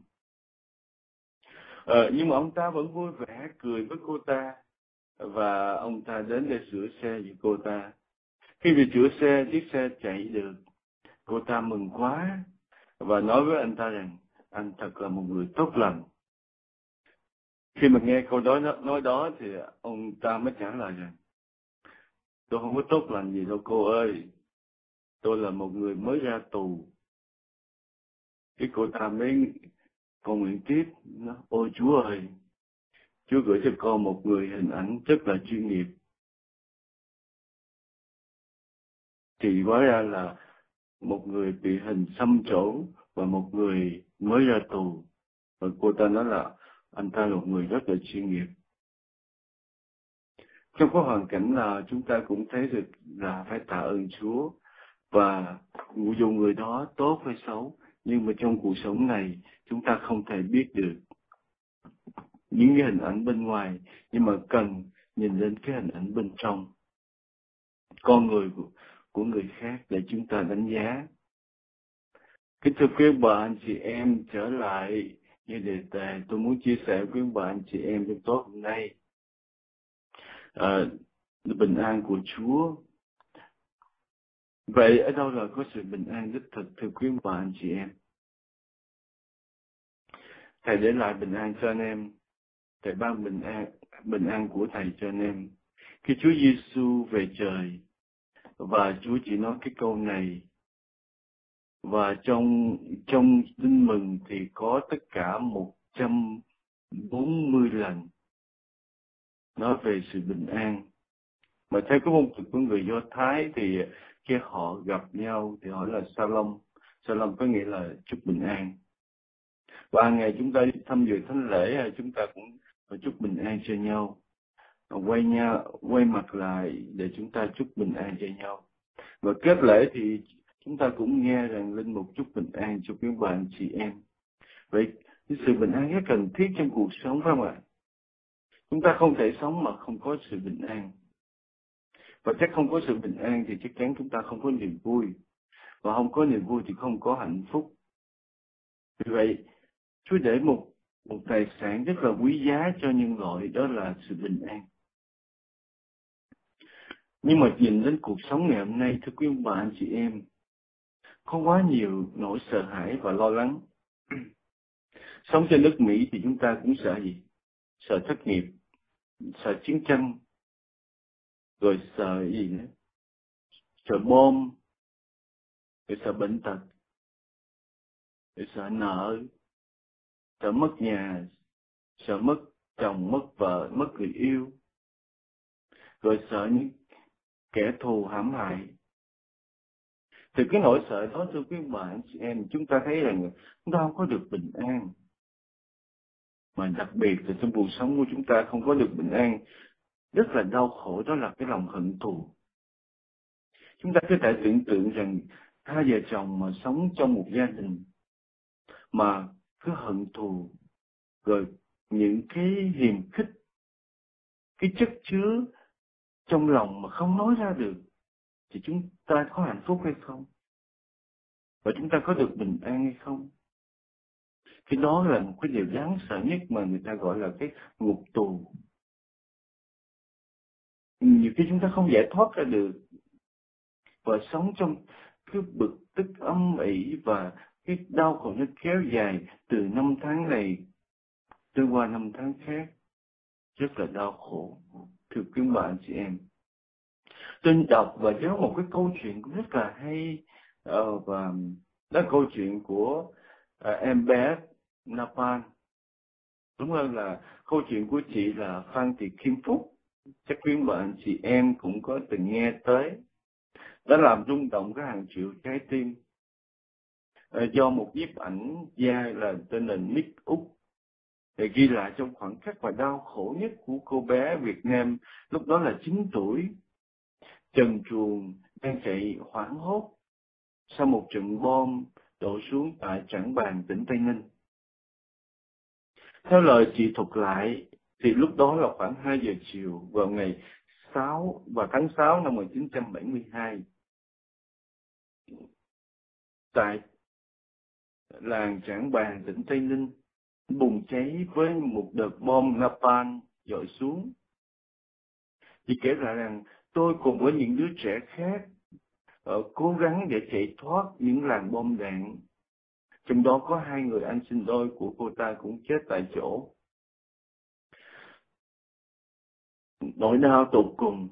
Ờ, nhưng mà ông ta vẫn vui vẻ cười với cô ta, và ông ta đến để sửa xe với cô ta. Khi bị sửa xe, chiếc xe chạy được, cô ta mừng quá và nói với anh ta rằng anh thật là một người tốt lành. Khi mà nghe câu đó nói đó thì ông ta mới trả lời rằng, tôi không có tốt lành gì đâu cô ơi, tôi là một người mới ra tù. Cái cô ta mới cầu nguyện tiếp, nói, ôi Chúa ơi, Chúa gửi cho con một người hình ảnh rất là chuyên nghiệp. Thì hóa ra là một người bị hình xăm trổ và một người mới ra tù. Và cô ta nói là anh ta là một người rất là chuyên nghiệp. Trong cái hoàn cảnh là chúng ta cũng thấy được là phải tạ ơn Chúa, và dù người đó tốt hay xấu, nhưng mà trong cuộc sống này chúng ta không thể biết được những cái hình ảnh bên ngoài, nhưng mà cần nhìn lên cái hình ảnh bên trong con người của, của người khác để chúng ta đánh giá. Kính thưa quý bà anh chị em, trở lại như đề tài tôi muốn chia sẻ với bà anh chị em trong tối hôm nay, à, bình an của Chúa. Vậy ở đâu là có sự bình an đích thực, thưa quý bà anh chị em? Thầy để lại bình an cho anh em, Thầy ban bình an, bình an của Thầy cho anh em. Khi Chúa Giêsu về trời và Chúa chỉ nói cái câu này, và trong trong tin mừng thì có tất cả một trăm bốn mươi lần nói về sự bình an. Mà theo cái phong tục của người Do Thái thì khi họ gặp nhau thì hỏi là Shalom. Shalom có nghĩa là chúc bình an. Và ngày chúng ta đi thăm dự thánh lễ, chúng ta cũng chúc bình an cho nhau, quay nhau quay mặt lại để chúng ta chúc bình an cho nhau. Và kết lễ thì chúng ta cũng nghe rằng linh mục chúc bình an cho quý bạn chị em. Vậy cái sự bình an rất cần thiết trong cuộc sống, phải không ạ? Chúng ta không thể sống mà không có sự bình an. Và chắc không có sự bình an thì chắc chắn chúng ta không có niềm vui. Và không có niềm vui thì không có hạnh phúc. Vì vậy, Chúa để một, một tài sản rất là quý giá cho nhân loại, đó là sự bình an. Nhưng mà nhìn đến cuộc sống ngày hôm nay, thưa quý ông bà anh chị em, có quá nhiều nỗi sợ hãi và lo lắng. Sống trên nước Mỹ thì chúng ta cũng sợ gì? Sợ thất nghiệp, sợ chiến tranh, rồi sợ gì nữa? Sợ bom, rồi sợ bệnh tật, rồi sợ nợ, sợ mất nhà, sợ mất chồng, mất vợ, mất người yêu, rồi sợ những kẻ thù hãm hại. Từ cái nỗi sợ đó, thưa quý bạn chị em, chúng ta thấy rằng chúng ta không có được bình an. Mà đặc biệt là trong cuộc sống của chúng ta không có được bình an, rất là đau khổ, đó là cái lòng hận thù. Chúng ta có thể tưởng tượng rằng hai vợ chồng mà sống trong một gia đình mà cứ hận thù, rồi những cái hiềm khích, cái chất chứa trong lòng mà không nói ra được, thì chúng ta có hạnh phúc hay không? Và chúng ta có được bình an hay không? Cái đó là một cái điều đáng sợ nhất mà người ta gọi là cái ngục tù. Nhiều khi chúng ta không giải thoát ra được, và sống trong cái bực tức âm ỉ, và cái đau khổ nó kéo dài từ năm tháng này tới qua năm tháng khác, rất là đau khổ, thưa quý bạn chị em. Tôi đọc và nhớ một cái câu chuyện cũng rất là hay, uh, và đó là câu chuyện của uh, em bé Napan. Đúng hơn là câu chuyện của chị là Phan Thị Kim Phúc. chắc quý bạn chị em cũng có từng nghe tới, đã làm rung động cả hàng triệu trái tim. À, do một nhiếp ảnh gia là tên là Nick Úc để ghi lại trong khoảnh khắc và đau khổ nhất của cô bé Việt Nam, lúc đó là chín tuổi, trần truồng đang chạy hoảng hốt sau một trận bom đổ xuống tại Trảng Bàng, tỉnh Tây Ninh. Theo lời chị thuật lại, thì lúc đó là khoảng hai giờ chiều vào ngày sáu và tháng sáu năm một nghìn chín trăm bảy mươi hai. Tại làng Trảng Bàng, tỉnh Tây Ninh, bùng cháy với một đợt bom napalm dội xuống. Chị kể lại rằng tôi cùng với những đứa trẻ khác ở cố gắng để chạy thoát những làn bom đạn. Trong đó có hai người anh sinh đôi của cô ta cũng chết tại chỗ. Nỗi đau tột cùng.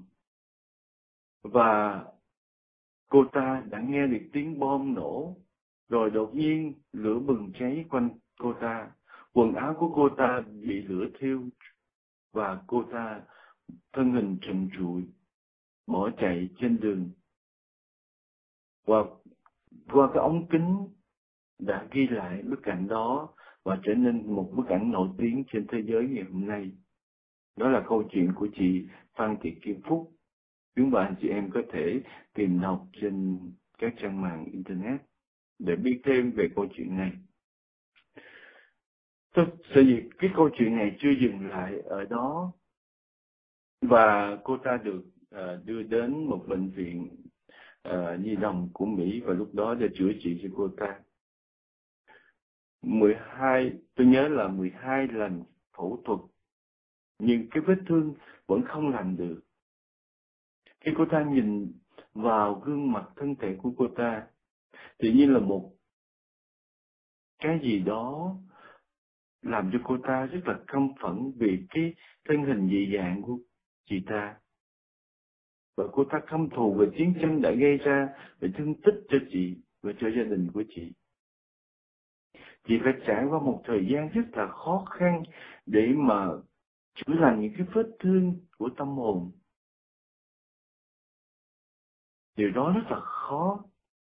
Và cô ta đã nghe được tiếng bom nổ, rồi đột nhiên lửa bừng cháy quanh cô ta. Quần áo của cô ta bị lửa thiêu và cô ta thân hình trần trụi bỏ chạy trên đường. Và qua cái ống kính đã ghi lại bức ảnh đó và trở nên một bức ảnh nổi tiếng trên thế giới ngày hôm nay. Đó là câu chuyện của chị Phan Thị Kim Phúc. Chúng bạn chị em có thể tìm đọc trên các trang mạng internet để biết thêm về câu chuyện này. Tôi sẽ dịp cái câu chuyện này chưa dừng lại ở đó, và cô ta được uh, đưa đến một bệnh viện uh, nhi đồng của Mỹ và lúc đó để chữa trị cho cô ta. mười hai, tôi nhớ là mười hai lần phẫu thuật, nhưng cái vết thương vẫn không lành được. Khi cô ta nhìn vào gương mặt thân thể của cô ta, tự nhiên là một cái gì đó làm cho cô ta rất là căm phẫn vì cái thân hình dị dạng của chị ta. Và cô ta căm thù về chiến tranh đã gây ra, về thương tích cho chị và cho gia đình của chị. Chị phải trải qua một thời gian rất là khó khăn để mà chữa lành những cái vết thương của tâm hồn. Điều đó rất là khó.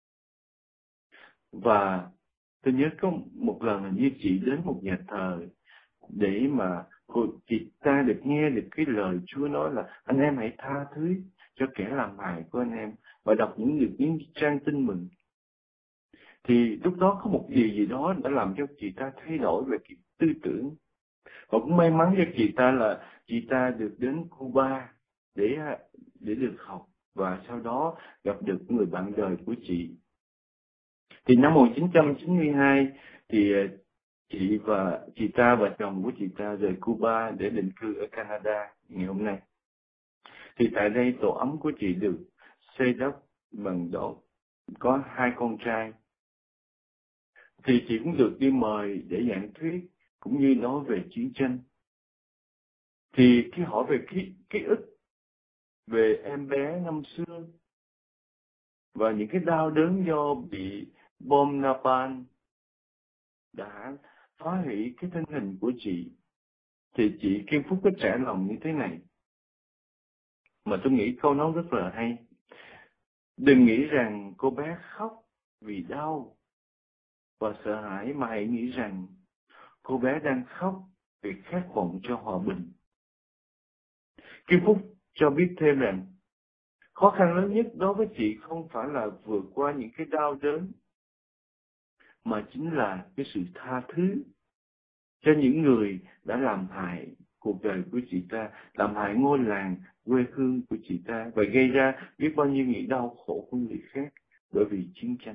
Và tôi nhớ có một lần là như chị đến một nhà thờ để mà cô, chị ta được nghe được cái lời Chúa nói là anh em hãy tha thứ cho kẻ làm hại của anh em và đọc những được những trang tin mừng. Thì lúc đó có một điều gì đó đã làm cho chị ta thay đổi về cái tư tưởng. Và cũng may mắn cho chị ta là chị ta được đến Cuba để để được học và sau đó gặp được người bạn đời của chị. Thì năm một nghìn chín trăm chín mươi hai thì chị và chị ta và chồng của chị ta rời Cuba để định cư ở Canada ngày hôm nay. Thì tại đây tổ ấm của chị được xây đắp bằng đổ, có hai con trai. Thì chị cũng được đi mời để giảng thuyết cũng như nói về chiến tranh. Thì khi hỏi về ký, ký ức về em bé năm xưa và những cái đau đớn do bị bom napalm đã phá hủy cái thân hình của chị, thì chị Kim Phúc có trả lòng như thế này, mà tôi nghĩ câu nói rất là hay. Đừng nghĩ rằng cô bé khóc vì đau và sợ hãi, mà hãy nghĩ rằng cô bé đang khóc vì khát vọng cho hòa bình. Kim Phúc cho biết thêm rằng khó khăn lớn nhất đối với chị không phải là vượt qua những cái đau đớn, mà chính là cái sự tha thứ cho những người đã làm hại cuộc đời của chị ta, làm hại ngôi làng, quê hương của chị ta và gây ra biết bao nhiêu những đau khổ của người khác bởi vì chiến tranh.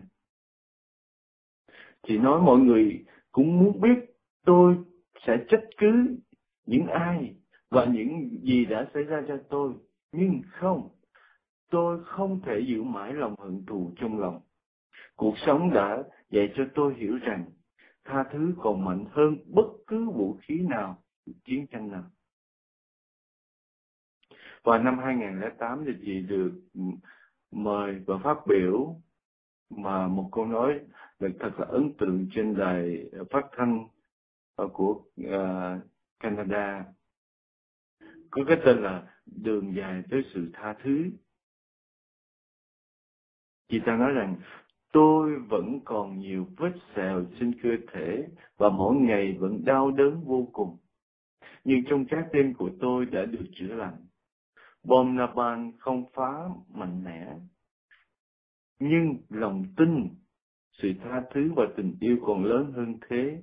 Chị nói mọi người cũng muốn biết tôi sẽ trách cứ những ai và những gì đã xảy ra cho tôi, nhưng không, tôi không thể giữ mãi lòng hận thù trong lòng. Cuộc sống đã dạy cho tôi hiểu rằng tha thứ còn mạnh hơn bất cứ vũ khí nào, chiến tranh nào. Vào năm hai nghìn không trăm lẻ tám thì chị được mời và phát biểu mà một câu nói được thật là ấn tượng trên đài phát thanh của uh, Canada. có cái tên là Đường Dài Tới Sự Tha Thứ. Chị ta nói rằng, tôi vẫn còn nhiều vết sẹo trên cơ thể và mỗi ngày vẫn đau đớn vô cùng. Nhưng trong trái tim của tôi đã được chữa lành. Bom Napalm không phá mạnh mẽ, nhưng lòng tin, sự tha thứ và tình yêu còn lớn hơn thế.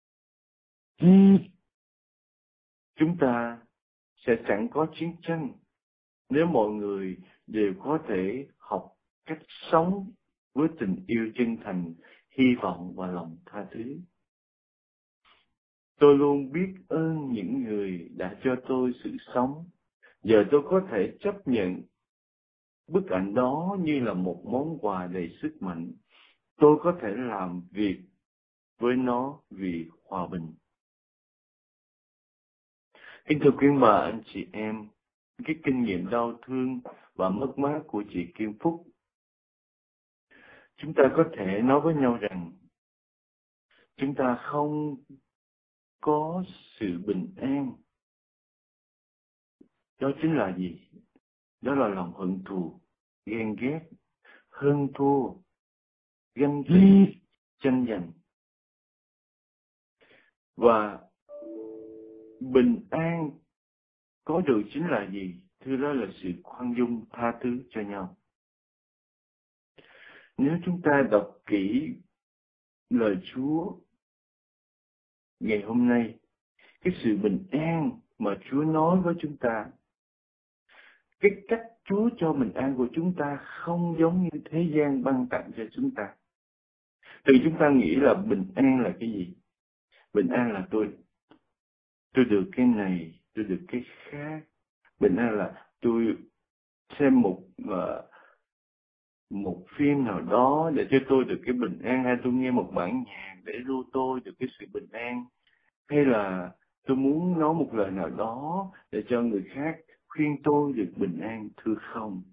Chúng ta sẽ chẳng có chiến tranh nếu mọi người đều có thể học cách sống với tình yêu chân thành, hy vọng và lòng tha thứ. Tôi luôn biết ơn những người đã cho tôi sự sống. Giờ tôi có thể chấp nhận bức ảnh đó như là một món quà đầy sức mạnh. Tôi có thể làm việc với nó vì hòa bình. Kính thưa quý bà, anh chị em, cái kinh nghiệm đau thương và mất mát của chị Kim Phúc, chúng ta có thể nói với nhau rằng chúng ta không có sự bình an. Đó chính là gì? Đó là lòng hận thù, ghen ghét, hơn thua, ganh tị, tranh giành. Và bình an có được chính là gì? Thưa, đó là sự khoan dung, tha thứ cho nhau. Nếu chúng ta đọc kỹ lời Chúa ngày hôm nay, cái sự bình an mà Chúa nói với chúng ta, cái cách Chúa cho bình an của chúng ta không giống như thế gian ban tặng cho chúng ta. Từ chúng ta nghĩ là bình an là cái gì? Bình an là tôi, tôi được cái này, tôi được cái khác. Bình an là tôi xem một uh, một phim nào đó để cho tôi được cái bình an, hay tôi nghe một bản nhạc để cho tôi được cái sự bình an, hay là tôi muốn nói một lời nào đó để cho người khác khuyên tôi được bình an. Thưa không.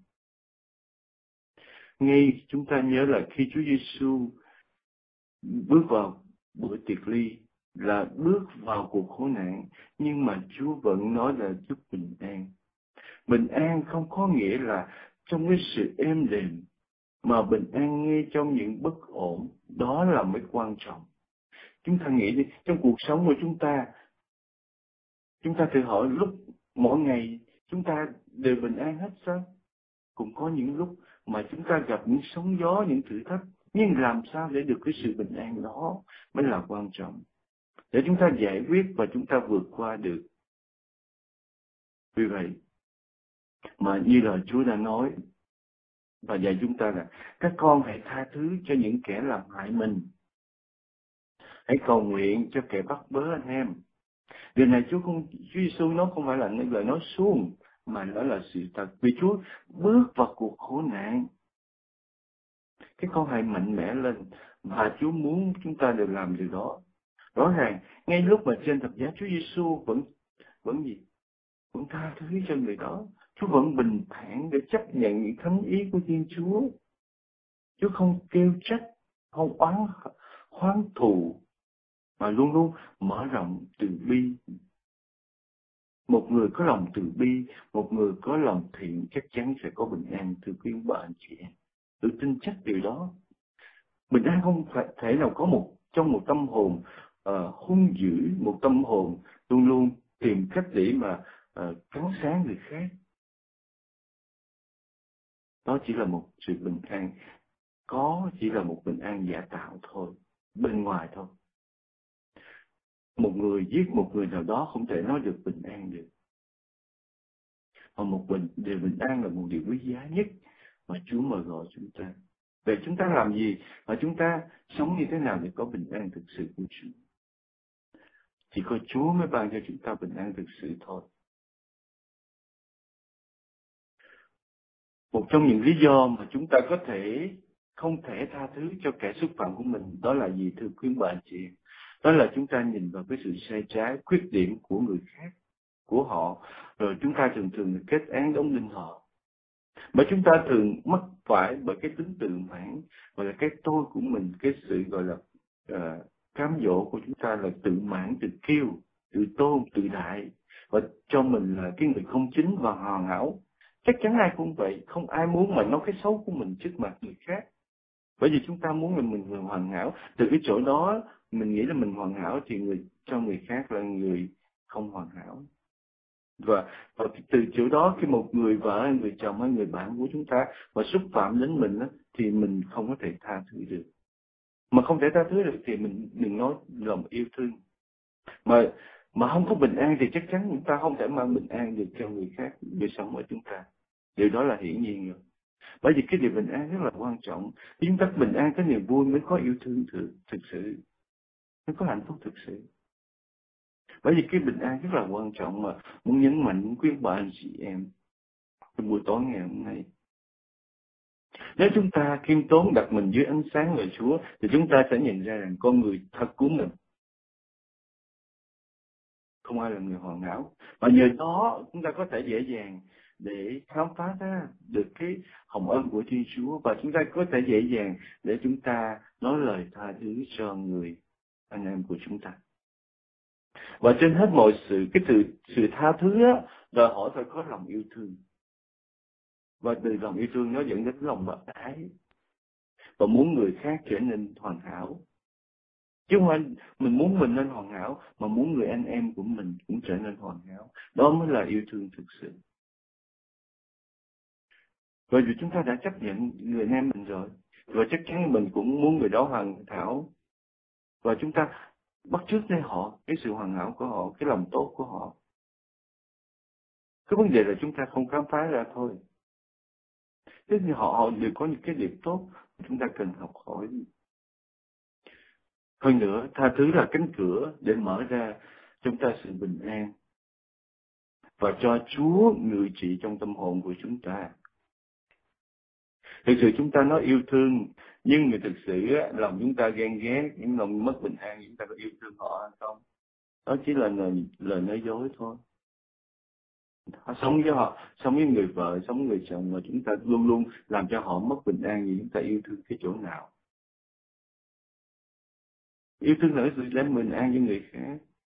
Ngay chúng ta nhớ là khi Chúa Giêsu bước vào bữa tiệc ly là bước vào cuộc khổ nạn, nhưng mà Chúa vẫn nói là chúc bình an. Bình an không có nghĩa là trong cái sự êm đềm, mà bình an ngay trong những bất ổn. Đó là mới quan trọng. Chúng ta nghĩ đi, trong cuộc sống của chúng ta, chúng ta tự hỏi lúc mỗi ngày chúng ta đều bình an hết sao? Cũng có những lúc mà chúng ta gặp những sóng gió, những thử thách, nhưng làm sao để được cái sự bình an đó mới là quan trọng, để chúng ta giải quyết và chúng ta vượt qua được. Vì vậy mà như lời Chúa đã nói và dạy chúng ta là các con hãy tha thứ cho những kẻ làm hại mình, hãy cầu nguyện cho kẻ bắt bớ anh em. Điều này Chúa không, Chúa Giêsu nó không phải là những lời nói suông, mà nó là sự thật. Vì Chúa bước vào cuộc khổ nạn, các con hãy mạnh mẽ lên, và Chúa muốn chúng ta đều làm điều đó. Rõ ràng ngay lúc mà trên thập giá, Chúa Giêsu vẫn vẫn gì, vẫn tha thứ cho người đó. Chúa vẫn bình thản để chấp nhận những thánh ý của Thiên Chúa. Chúa không kêu trách, không oán oán thù, mà luôn luôn mở rộng từ bi. Một người có lòng từ bi, một người có lòng thiện chắc chắn sẽ có bình an. Thưa quý bà anh chị em, tôi tin chắc điều đó. Bình an không phải thể nào có một trong một tâm hồn uh, hung dữ, một tâm hồn luôn luôn tìm cách để mà uh, cắn sáng người khác. Đó chỉ là một sự bình an, có chỉ là một bình an giả tạo thôi, bên ngoài thôi. Một người giết một người nào đó không thể nói được bình an được. Mà một bình, điều bình an là một điều quý giá nhất mà Chúa mời gọi chúng ta. Vậy chúng ta làm gì và chúng ta sống như thế nào để có bình an thực sự của Chúa? Chỉ có Chúa mới ban cho chúng ta bình an thực sự thôi. Một trong những lý do mà chúng ta có thể không thể tha thứ cho kẻ xúc phạm của mình, đó là gì thưa quý bà chị? Đó là chúng ta nhìn vào cái sự sai trái, khuyết điểm của người khác, của họ, rồi chúng ta thường thường kết án đóng đinh họ. Mà chúng ta thường mắc phải bởi cái tính tự mãn, gọi là cái tôi của mình, cái sự gọi là uh, cám dỗ của chúng ta là tự mãn, tự kiêu, tự tôn, tự đại. và cho mình là cái người không chính và hoàn hảo. Chắc chắn ai cũng vậy, không ai muốn mà nói cái xấu của mình trước mặt người khác. Bởi vì chúng ta muốn là mình người hoàn hảo, từ cái chỗ đó mình nghĩ là mình hoàn hảo thì người cho người khác là người không hoàn hảo. Và, và từ chỗ đó khi một người vợ, người chồng hay người bạn của chúng ta mà xúc phạm đến mình đó, thì mình không có thể tha thứ được. Mà không thể tha thứ được thì mình đừng nói lòng yêu thương. Mà mà không có bình an thì chắc chắn chúng ta không thể mang bình an được cho người khác, người sống ở chúng ta. Điều đó là hiển nhiên rồi. Bởi vì cái điều bình an rất là quan trọng. Khi chúng ta bình an có niềm vui mới có yêu thương thực, thực sự, mới có hạnh phúc thực sự. Bởi vì cái bình an rất là quan trọng mà muốn nhấn mạnh quý bà anh chị em trong buổi tối ngày hôm nay. Nếu chúng ta khiêm tốn đặt mình dưới ánh sáng lời Chúa thì chúng ta sẽ nhận ra rằng con người thật của mình không ai là người hoàn hảo. Và nhờ đó chúng ta có thể dễ dàng để khám phá ra được cái hồng ân của Thiên Chúa, và chúng ta có thể dễ dàng để chúng ta nói lời tha thứ cho người anh em của chúng ta. Và trên hết mọi sự, cái sự, sự tha thứ á, đòi hỏi phải có lòng yêu thương. Và từ lòng yêu thương nó dẫn đến lòng bác ái. Và muốn người khác trở nên hoàn hảo. Chứ không phải mình muốn mình nên hoàn hảo, mà muốn người anh em của mình cũng trở nên hoàn hảo. Đó mới là yêu thương thực sự. Bởi vì chúng ta đã chấp nhận người anh em mình rồi. Và chắc chắn mình cũng muốn người đó hoàn hảo. Và chúng ta bắt chước lên họ, cái sự hoàn hảo của họ, cái lòng tốt của họ. Cái vấn đề là chúng ta không khám phá ra thôi. Thế thì họ, họ đều có những cái điểm tốt chúng ta cần học hỏi. Hơn nữa, tha thứ là cánh cửa để mở ra chúng ta sự bình an và cho Chúa ngự trị trong tâm hồn của chúng ta. Thực sự chúng ta nói yêu thương, nhưng người thực sự lòng chúng ta ghen ghét, những lòng mất bình an, chúng ta có yêu thương họ hay không? Đó chỉ là lời, lời nói dối thôi. Họ sống với họ, sống với người vợ, sống với người chồng mà chúng ta luôn luôn làm cho họ mất bình an, vì chúng ta yêu thương cái chỗ nào? Yêu thương là sự đem bình an cho người khác.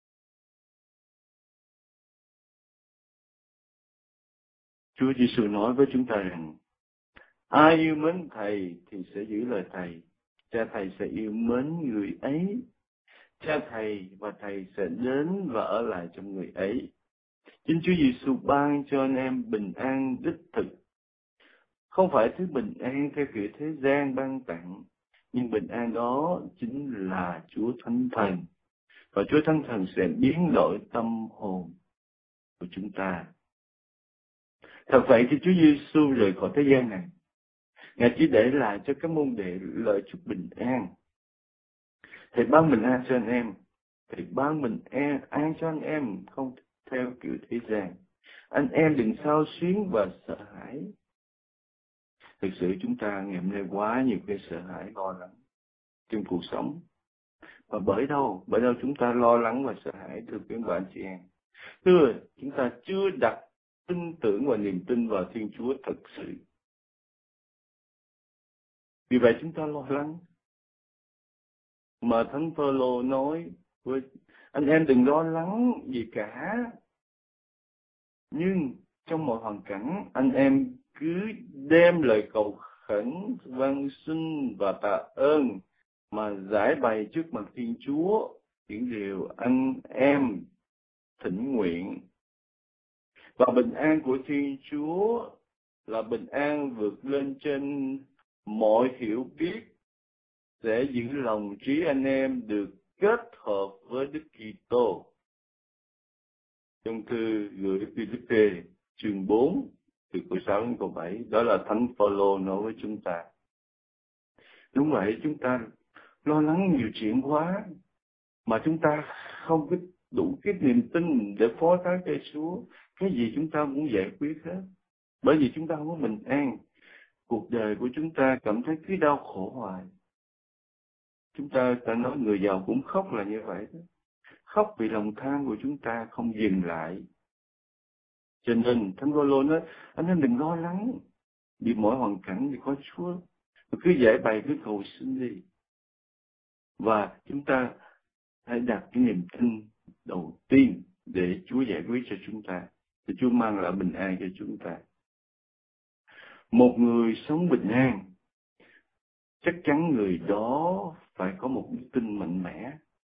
Chúa Giêsu nói với chúng ta rằng, ai yêu mến Thầy thì sẽ giữ lời Thầy. Cha Thầy sẽ yêu mến người ấy. Cha Thầy và Thầy sẽ đến và ở lại trong người ấy. Chính Chúa Giêsu ban cho anh em bình an đích thực. Không phải thứ bình an theo kiểu thế gian ban tặng, nhưng bình an đó chính là Chúa Thánh Thần. Và Chúa Thánh Thần sẽ biến đổi tâm hồn của chúng ta. Thật vậy thì Chúa Giêsu rời khỏi thế gian này, Ngài chỉ để lại cho các môn đệ lời chúc bình an. Thầy ban bình an cho anh em. Thầy ban bình an, an cho anh em, không theo kiểu thế gian. Anh em đừng xao xuyến và sợ hãi. Thực sự chúng ta ngày hôm nay quá nhiều cái sợ hãi, lo lắng trong cuộc sống. Và bởi đâu? Bởi đâu chúng ta lo lắng và sợ hãi, thưa các bạn chị em? Thưa, chúng ta chưa đặt tin tưởng và niềm tin vào Thiên Chúa thật sự. Vì vậy chúng ta lo lắng. Mà Thánh Phaolô nói với anh em đừng lo lắng gì cả. Nhưng trong mọi hoàn cảnh, anh em cứ đem lời cầu khẩn, van xin và tạ ơn mà giải bày trước mặt Thiên Chúa những điều anh em thỉnh nguyện. Và bình an của Thiên Chúa là bình an vượt lên trên mọi hiểu biết, sẽ giữ lòng trí anh em được kết hợp với Đức Kitô. Trong thư gửi Philippe chương bốn, từ câu sáu đến câu bảy, đó là Thánh Phaolô nói với chúng ta. Đúng vậy, chúng ta lo lắng nhiều chuyện quá, mà chúng ta không có đủ cái niềm tin để phó thác cho Chúa. Cái gì chúng ta cũng giải quyết hết. Bởi vì chúng ta không có bình an. Cuộc đời của chúng ta cảm thấy cứ đau khổ hoài. Chúng ta ta nói người giàu cũng khóc là như vậy đó. Khóc vì lòng tham của chúng ta không dừng lại. Cho nên Thánh Phaolô nói, anh em đừng lo lắng. Vì mỗi hoàn cảnh thì có Chúa. Cứ giải bày, cứ cầu xin đi. Và chúng ta hãy đặt cái niềm tin đầu tiên để Chúa giải quyết cho chúng ta, để Chúa mang lại bình an cho chúng ta. Một người sống bình an, chắc chắn người đó phải có một đức tin mạnh mẽ.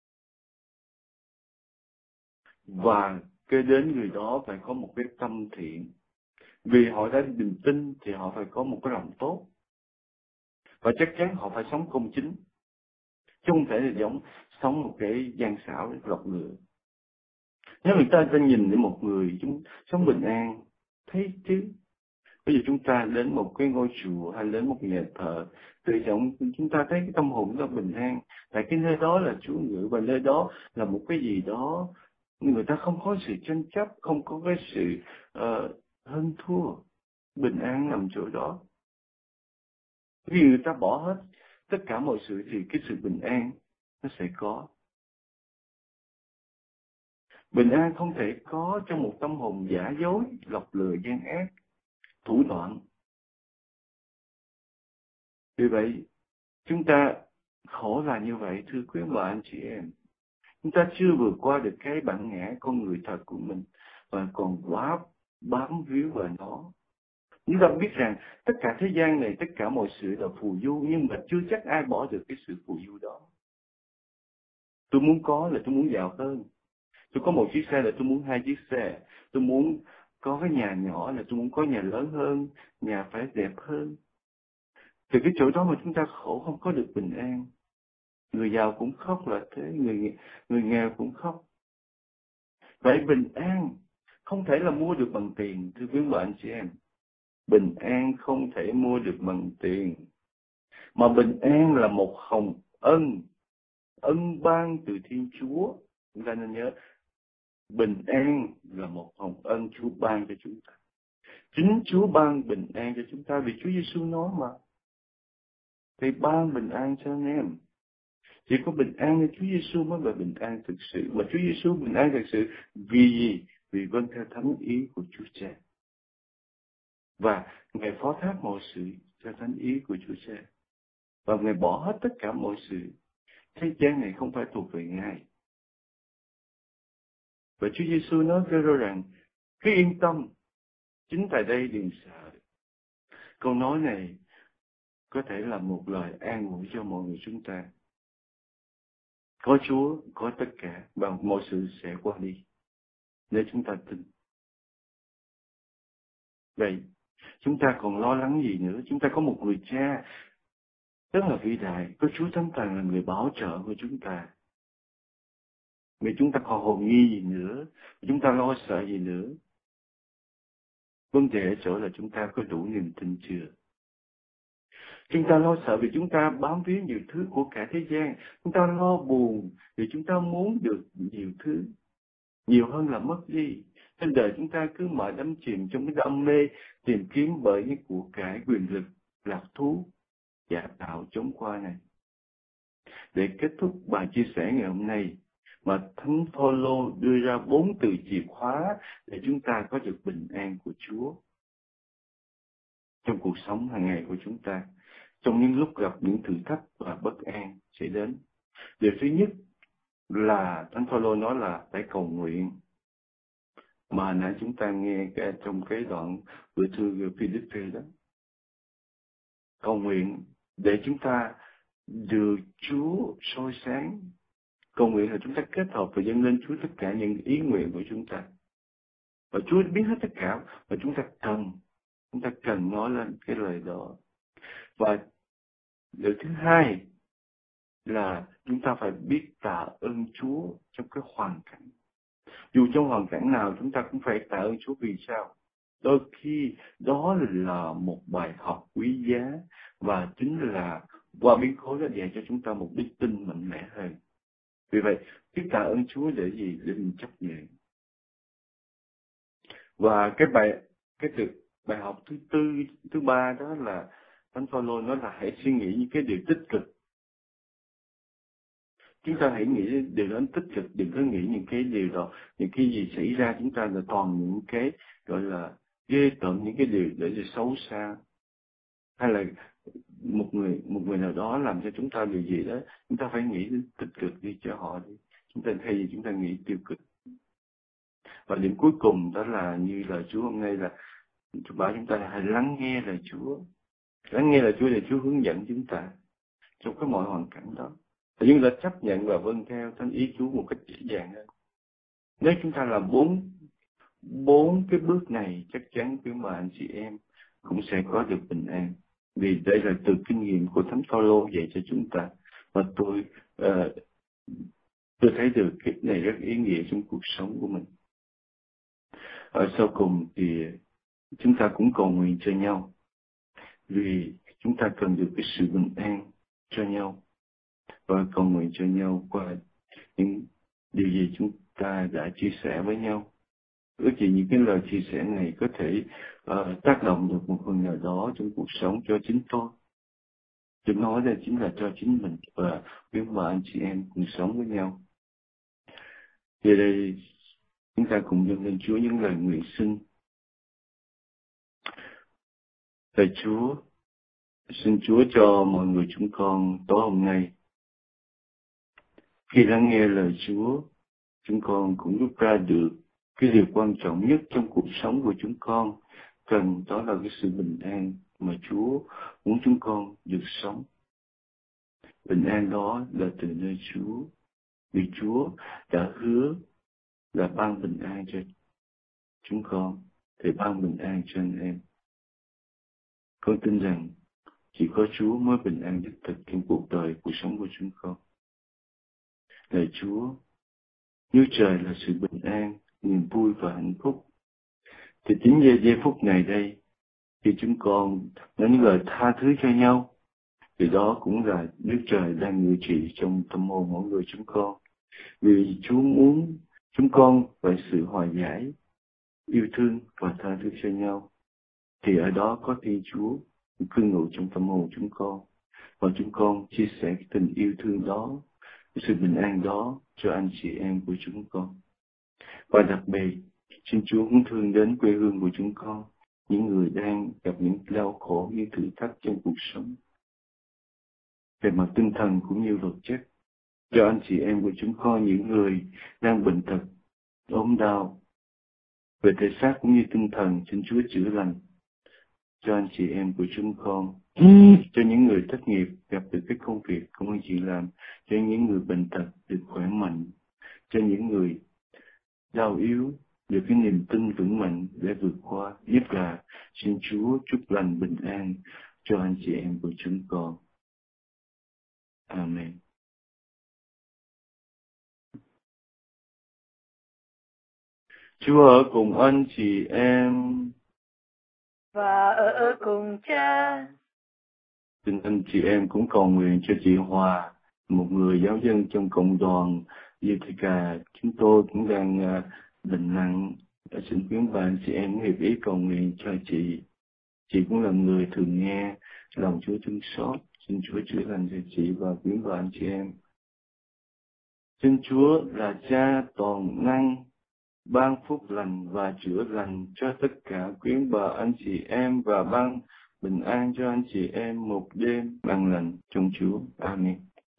Và kế đến người đó phải có một cái tâm thiện. Vì họ đã bình tin thì họ phải có một cái lòng tốt. Và chắc chắn họ phải sống công chính. Chứ không thể là giống sống một cái gian xảo lọc lừa. Nếu người ta ta nhìn đến một người chúng sống bình an, thấy chứ. Bây giờ chúng ta đến một cái ngôi chùa hay đến một nhà thờ, tự động chúng ta thấy cái tâm hồn nó bình an. Tại cái nơi đó là Chúa ngự và nơi đó là một cái gì đó người ta không có sự tranh chấp, không có cái sự uh, hơn thua. Bình an nằm chỗ đó. Vì người ta bỏ hết tất cả mọi sự thì cái sự bình an nó sẽ có. Bình an không thể có trong một tâm hồn giả dối, lọc lừa gian ác, thủ đoạn. Vì vậy, chúng ta khổ là như vậy, thưa quý bà anh chị em. Chúng ta chưa vượt qua được cái bản ngã con người thật của mình và còn quá bám víu vào nó. Chúng ta biết rằng tất cả thế gian này, tất cả mọi sự là phù du, nhưng mà chưa chắc ai bỏ được cái sự phù du đó. Tôi muốn có là tôi muốn giàu hơn. Tôi có một chiếc xe là tôi muốn hai chiếc xe. Tôi muốn có cái nhà nhỏ là tôi muốn có nhà lớn hơn, nhà phải đẹp hơn. Từ cái chỗ đó mà chúng ta khổ, không có được bình an. Người giàu cũng khóc là thế, người, người nghèo cũng khóc. Vậy bình an không thể là mua được bằng tiền, thưa quý bạn chị em. Bình an không thể mua được bằng tiền. Mà bình an là một hồng ân, ân ban từ Thiên Chúa. Chúng ta nên nhớ, bình an là một hồng ân Chúa ban cho chúng ta. Chính Chúa ban bình an cho chúng ta vì Chúa Giêsu nói mà. Thì ban bình an cho anh em. Chỉ có bình an cho Chúa Giêsu mới là bình an thực sự. Mà Chúa Giêsu bình an thực sự vì gì? Vì vâng theo thánh ý của Chúa Cha. Và Ngài phó thác mọi sự theo thánh ý của Chúa Cha. Và Ngài bỏ hết tất cả mọi sự. Thế gian này không phải thuộc về Ngài. Và Chúa Giêsu nói kêu rằng, cứ yên tâm, chính tại đây đừng sợ. Câu nói này có thể là một lời an ủi cho mọi người chúng ta. Có Chúa, có tất cả, và mọi sự sẽ qua đi. Nếu chúng ta tin. Vậy, chúng ta còn lo lắng gì nữa? Chúng ta có một người cha rất là vĩ đại. Có Chúa Thánh Thần là người bảo trợ của chúng ta. Vì chúng ta còn hồ nghi gì nữa? Chúng ta lo sợ gì nữa? Vấn đề ở chỗ là chúng ta có đủ niềm tin chưa? Chúng ta lo sợ vì chúng ta bám víu nhiều thứ của cả thế gian. Chúng ta lo buồn vì chúng ta muốn được nhiều thứ. Nhiều hơn là mất đi. Trên đời chúng ta cứ mãi đắm chìm trong cái đam mê tìm kiếm bởi những của cải quyền lực, lạc thú, giả tạo chống qua này. Để kết thúc bài chia sẻ ngày hôm nay, mà Thánh Phaolô đưa ra bốn từ chìa khóa để chúng ta có được bình an của Chúa trong cuộc sống hàng ngày của chúng ta, trong những lúc gặp những thử thách và bất an sẽ đến. Điều thứ nhất là Thánh Phaolô nói là phải cầu nguyện. Mà nãy chúng ta nghe cái, trong cái đoạn bữa thư Philippi đó. Cầu nguyện để chúng ta được Chúa soi sáng. Cầu nguyện là chúng ta kết hợp và dâng lên Chúa tất cả những ý nguyện của chúng ta. Và Chúa biết hết tất cả và chúng ta cần, chúng ta cần nói lên cái lời đó. Và điều thứ hai là chúng ta phải biết tạ ơn Chúa trong cái hoàn cảnh. Dù trong hoàn cảnh nào chúng ta cũng phải tạ ơn Chúa vì sao? Đôi khi đó là một bài học quý giá và chính là qua biến cố đó dạy cho chúng ta một đức tin mạnh mẽ hơn. Vì vậy, biết tạ ơn Chúa để gì? Để mình chấp nhận. Và cái bài cái từ bài học thứ tư, thứ ba đó là Thánh Phaolô nói là hãy suy nghĩ những cái điều tích cực. Chúng ta hãy nghĩ điều đó tích cực, đừng có nghĩ những cái điều đó, những cái gì xảy ra chúng ta là toàn những cái gọi là ghê tởm, những cái điều để xấu xa. Hay là một người một người nào đó làm cho chúng ta điều gì đó, chúng ta phải nghĩ tích cực đi cho họ đi. Chúng ta thay vì chúng ta nghĩ tiêu cực. Và điểm cuối cùng đó là như lời Chúa hôm nay là Chúa bảo chúng ta là hãy lắng nghe lời Chúa. Lắng nghe lời Chúa để Chúa hướng dẫn chúng ta trong cái mọi hoàn cảnh đó. Và chúng ta chấp nhận và vâng theo thánh ý Chúa một cách dễ dàng hơn. Nếu chúng ta làm bốn bốn cái bước này, chắc chắn quý bà anh chị em cũng sẽ có được bình an. Vì đây là từ kinh nghiệm của Thánh Phaolô dạy cho chúng ta. Và tôi uh, tôi thấy được cái này rất ý nghĩa trong cuộc sống của mình. Ở sau cùng thì chúng ta cũng cầu nguyện cho nhau. Vì chúng ta cần được cái sự bình an cho nhau. Và cầu nguyện cho nhau qua những điều gì chúng ta đã chia sẻ với nhau. Ước gì những cái lời chia sẻ này có thể uh, tác động được một phần nào đó trong cuộc sống cho chính tôi. Tôi nói đây chính là cho chính mình và quý bà anh chị em cùng sống với nhau. Giờ đây chúng ta cùng dâng lên Chúa những lời nguyện xin. Lạy Chúa, xin Chúa cho mọi người chúng con tối hôm nay. Khi lắng nghe lời Chúa, chúng con cũng rút ra được cái điều quan trọng nhất trong cuộc sống của chúng con, cần đó là cái sự bình an mà Chúa muốn chúng con được sống. Bình an đó là từ nơi Chúa, vì Chúa đã hứa là ban bình an cho chúng con, thì ban bình an cho anh em. Con tin rằng chỉ có Chúa mới bình an đích thực trong cuộc đời, cuộc sống của chúng con. Lạy Chúa, nếu trời là sự bình an, niềm vui và hạnh phúc, thì chính giây giây phút này đây, khi chúng con nói những lời tha thứ cho nhau, thì đó cũng là Đức Trời đang ngự trị trong tâm hồn mỗi người chúng con. Vì Chúa muốn chúng con phải sự hòa giải, yêu thương và tha thứ cho nhau, thì ở đó có Thiên Chúa cư ngụ trong tâm hồn chúng con. Và chúng con chia sẻ cái tình yêu thương đó, cái sự bình an đó cho anh chị em của chúng con. Và đặc biệt, xin Chúa cũng thương đến quê hương của chúng con, những người đang gặp những đau khổ, những thử thách trong cuộc sống, về mặt tinh thần cũng như vật chất. Cho anh chị em của chúng con, những người đang bệnh tật, ốm đau, về thể xác cũng như tinh thần, xin Chúa chữa lành. Cho anh chị em của chúng con, cho những người thất nghiệp gặp được cái công việc công an chị làm, cho những người bệnh tật được khỏe mạnh, cho những người đau yếu được cái niềm tin vững mạnh để vượt qua. Nhất là xin Chúa chúc lành bình an cho anh chị em của chúng con. Amen. Chúa ở cùng anh chị em và ở cùng Cha. Xin anh chị em cũng cầu nguyện cho chị Hòa, một người giáo dân trong cộng đoàn Utica. Chúng tôi cũng đang bệnh nặng. Xin khuyến bà anh chị em hiệp ý cầu nguyện cho chị. Chị cũng là người thường nghe lòng Chúa thương xót. Xin Chúa chữa lành cho chị và khuyến bà anh chị em. Xin Chúa là Cha toàn năng, ban phúc lành và chữa lành cho tất cả quý bà anh chị em và ban bình an cho anh chị em một đêm an lành trong Chúa. Amen.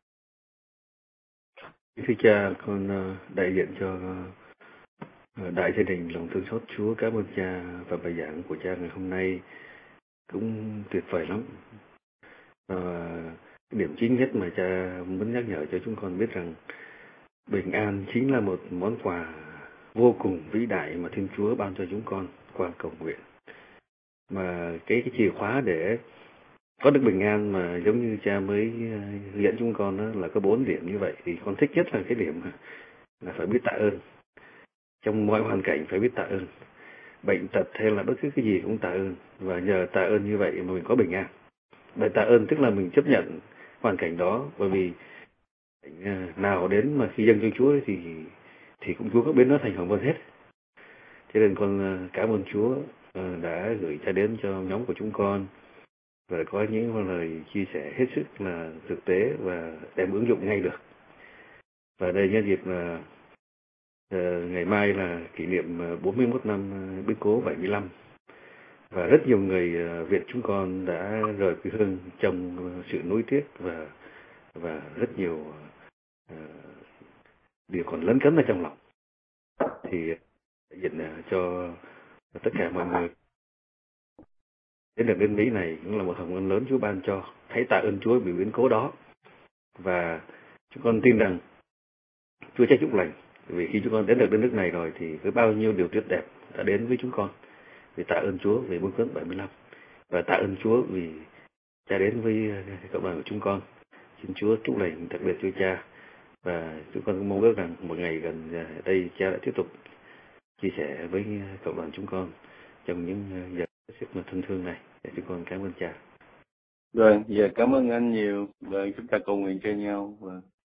Thưa Cha, con đại diện cho đại gia đình lòng thương xót Chúa, cảm ơn Cha và bài giảng của Cha ngày hôm nay cũng tuyệt vời lắm. Và điểm chính nhất mà Cha muốn nhắc nhở cho chúng con biết rằng bình an chính là một món quà vô cùng vĩ đại mà Thiên Chúa ban cho chúng con qua cầu nguyện. Mà cái, cái chìa khóa để có được bình an mà giống như Cha mới dẫn chúng con đó là có bốn điểm như vậy, thì con thích nhất là cái điểm là phải biết tạ ơn. Trong mọi hoàn cảnh phải biết tạ ơn. Bệnh tật hay là bất cứ cái gì cũng tạ ơn, và nhờ tạ ơn như vậy mà mình có bình an. Bài tạ ơn tức là mình chấp nhận hoàn cảnh đó, bởi vì nào đến mà khi dâng cho Chúa thì thì cũng Chúa có biến nó thành hồng vân hết. Cho nên con cảm ơn Chúa đã gửi Cha đến cho nhóm của chúng con và có những lời chia sẻ hết sức là thực tế và đem ứng dụng ngay được. Và đây nhân dịp là uh, ngày mai là kỷ niệm bốn mươi mốt năm biến cố bảy mươi lăm, và rất nhiều người uh, Việt chúng con đã rời quê hương trong sự nuối tiếc và và rất nhiều uh, điều còn lấn cấn ở trong lòng. Thì đại diện cho tất cả mọi người. Đến được đến Mỹ này cũng là một hồng ân lớn Chúa ban cho. Hãy tạ ơn Chúa vì biến cố đó. Và chúng con tin rằng Chúa sẽ chúc lành. Vì khi chúng con đến được đến nước này rồi thì với bao nhiêu điều tuyệt đẹp đã đến với chúng con. Vì tạ ơn Chúa về bước phước bảy mươi lăm. Và tạ ơn Chúa vì Cha đến với cộng đoàn của chúng con. Xin Chúa chúc lành đặc biệt cho Cha. Và chúng con cũng mong ước rằng một ngày gần đây Cha lại tiếp tục chia sẻ với cộng đoàn chúng con trong những giờ rất là thân thương này. Để chúng con cảm ơn Cha. Rồi, giờ cảm ơn anh nhiều. Rồi chúng ta cầu nguyện cho nhau. Và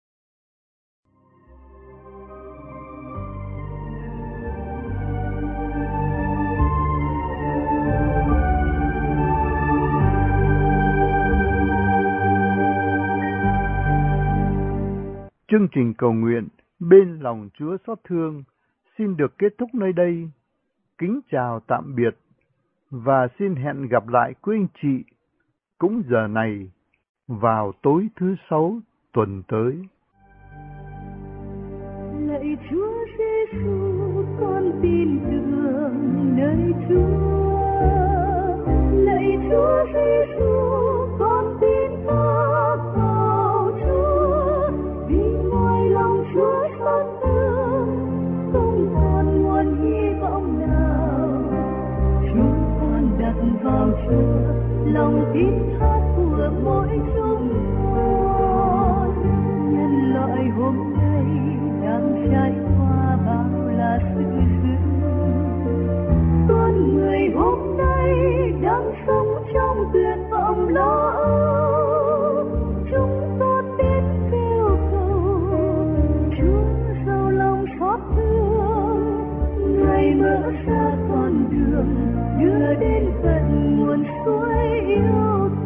chương trình cầu nguyện bên lòng Chúa xót thương xin được kết thúc nơi đây. Kính chào tạm biệt và xin hẹn gặp lại quý anh chị cũng giờ này vào tối thứ sáu tuần tới. Lạy Chúa Giêsu, con tin tưởng nơi Chúa. Lạy Chúa Giêsu, con tin phác vào Chúa. Vì ngoài lòng Chúa xót thương, không còn nguồn hy vọng nào. Chúng con đặt vào Chúa lòng tin thác của mỗi chúng con. Nhân loại hôm nay đang trải qua bao là sự dữ. Con người hôm nay đang sống trong tuyệt vọng lo âu. Chúng con đến kêu cầu Chúa giàu lòng xót thương. Ngài mở ra con đường đưa đến tận nguồn suối yêu.